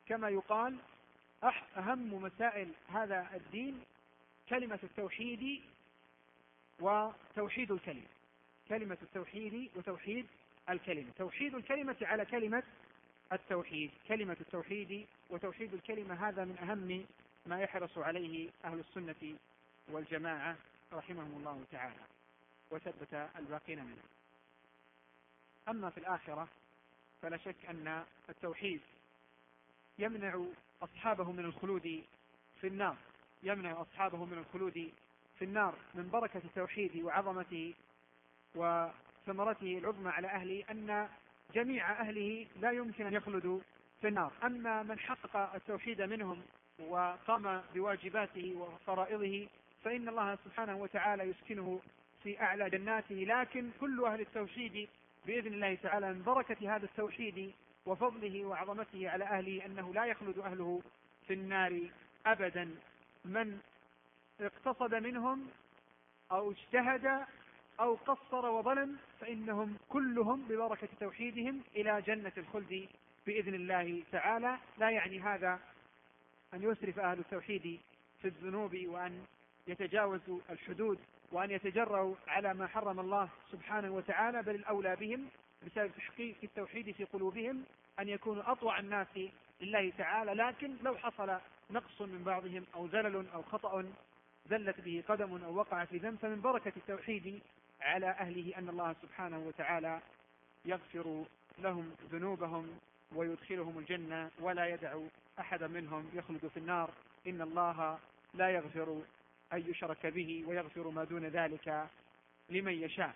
كما يقال أهم مسائل هذا الدين كلمة التوحيد وتوحيد الكلمة، كلمة التوحيد وتوحيد الكلمة، توحيد الكلمة على كلمة التوحيد، كلمة التوحيد وتوحيد الكلمة، هذا من أهم ما يحرص عليه أهل السنة والجماعة رحمهم الله تعالى وثبت الباقين منه. أما في الآخرة فلا شك أن التوحيد يمنع أصحابه من الخلود في النار، يمنع أصحابه من الخلود في النار من بركة التوحيد وعظمته وثمرته العظمى على أهله، أن جميع أهله لا يمكن أن يخلدوا في النار. أما من حقق التوحيد منهم وقام بواجباته وفرائضه فإن الله سبحانه وتعالى يسكنه في أعلى جناته، لكن كل أهل التوحيد بإذن الله تعالى من بركة هذا التوحيد وفضله وعظمته على أهله أنه لا يخلد أهله في النار أبدا. من اقتصد منهم أو اجتهد أو قصر وظلم فإنهم كلهم ببركة توحيدهم إلى جنة الخلد بإذن الله تعالى. لا يعني هذا أن يسرف أهل التوحيد في الذنوب وأن يتجاوزوا الحدود وأن يتجرؤوا على ما حرم الله سبحانه وتعالى، بل الأولى بهم بسبب تحقيق التوحيد في قلوبهم أن يكونوا أطوع الناس لله تعالى. لكن لو حصل نقص من بعضهم أو زلل أو خطأ زلت به قدم أو وقع في ذنب، فمن بركة التوحيد على أهله أن الله سبحانه وتعالى يغفر لهم ذنوبهم ويدخلهم الجنة ولا يدع أحد منهم يخلد في النار. إن الله لا يغفر أن يشرك به ويغفر ما دون ذلك لمن يشاء.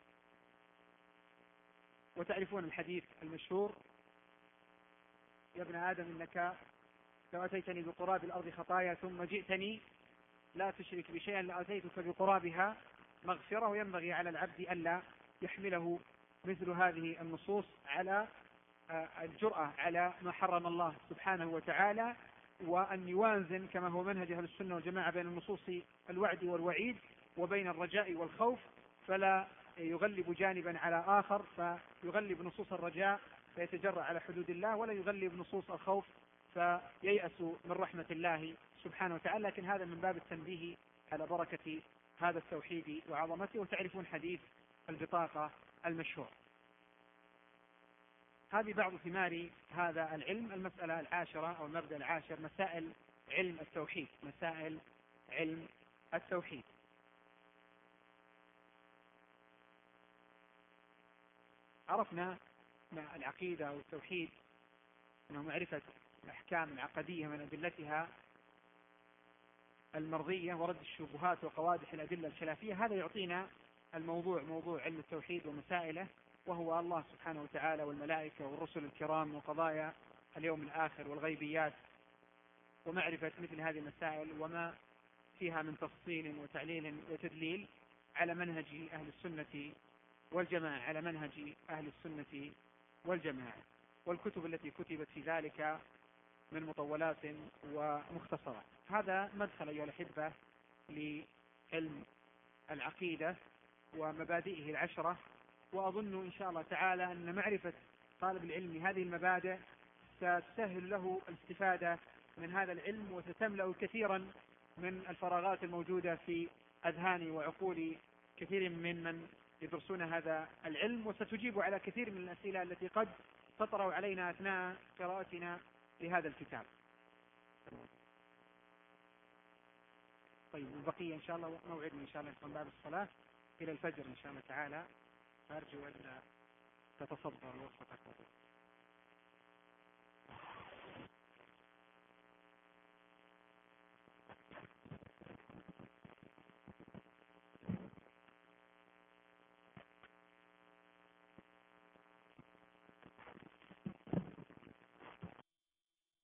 وتعرفون الحديث المشهور: يا ابن آدم إنك لو أتيتني بقراب الأرض خطايا ثم جئتني لا تشرك بشيئا لأتيتك بقرابها مغفرة. وينبغي على العبد ألا يحمله مثل هذه النصوص على الجرأة على ما حرم الله سبحانه وتعالى، وأن يوازن كما هو منهج أهل السنة والجماعة بين النصوص الوعد والوعيد وبين الرجاء والخوف، فلا يغلب جانبا على آخر فيغلب نصوص الرجاء فيتجرأ على حدود الله، ولا يغلب نصوص الخوف فييأس من رحمة الله سبحانه وتعالى. لكن هذا من باب التنبيه على بركة هذا التوحيد وعظمته. وتعرفون حديث البطاقة المشهور. هذه بعض ثمار هذا العلم. المسألة العاشرة أو المبدأ العاشر: مسائل علم التوحيد، مسائل علم التوحيد. عرفنا مع العقيدة والتوحيد أنه معرفة الأحكام العقدية من أدلتها المرضية ورد الشبهات وقوادح الأدلة الخلافية. هذا يعطينا الموضوع، موضوع علم التوحيد ومسائله، وهو الله سبحانه وتعالى والملائكة والرسل الكرام وقضايا اليوم الآخر والغيبيات، ومعرفة مثل هذه المسائل وما فيها من تفصيل وتعليل وتدليل على منهج أهل السنة والجماعة، على منهج أهل السنة والجماعة. والكتب التي كتبت في ذلك من مطولات ومختصرات. هذا مدخل أيها الأحبة لعلم العقيدة ومبادئه العشرة. وأظن إن شاء الله تعالى أن معرفة طالب العلم هذه المبادئ ستسهل له الاستفادة من هذا العلم وستملأ كثيرا من الفراغات الموجودة في أذهان وعقول كثير من من يدرسون هذا العلم، وستجيب على كثير من الأسئلة التي قد تطرأ علينا أثناء قراءتنا لهذا الكتاب. طيب، البقية إن شاء الله موعدنا إن شاء الله يكون بعد الصلاة إلى الفجر إن شاء الله تعالى، فأرجو أن تتصدر وفقك.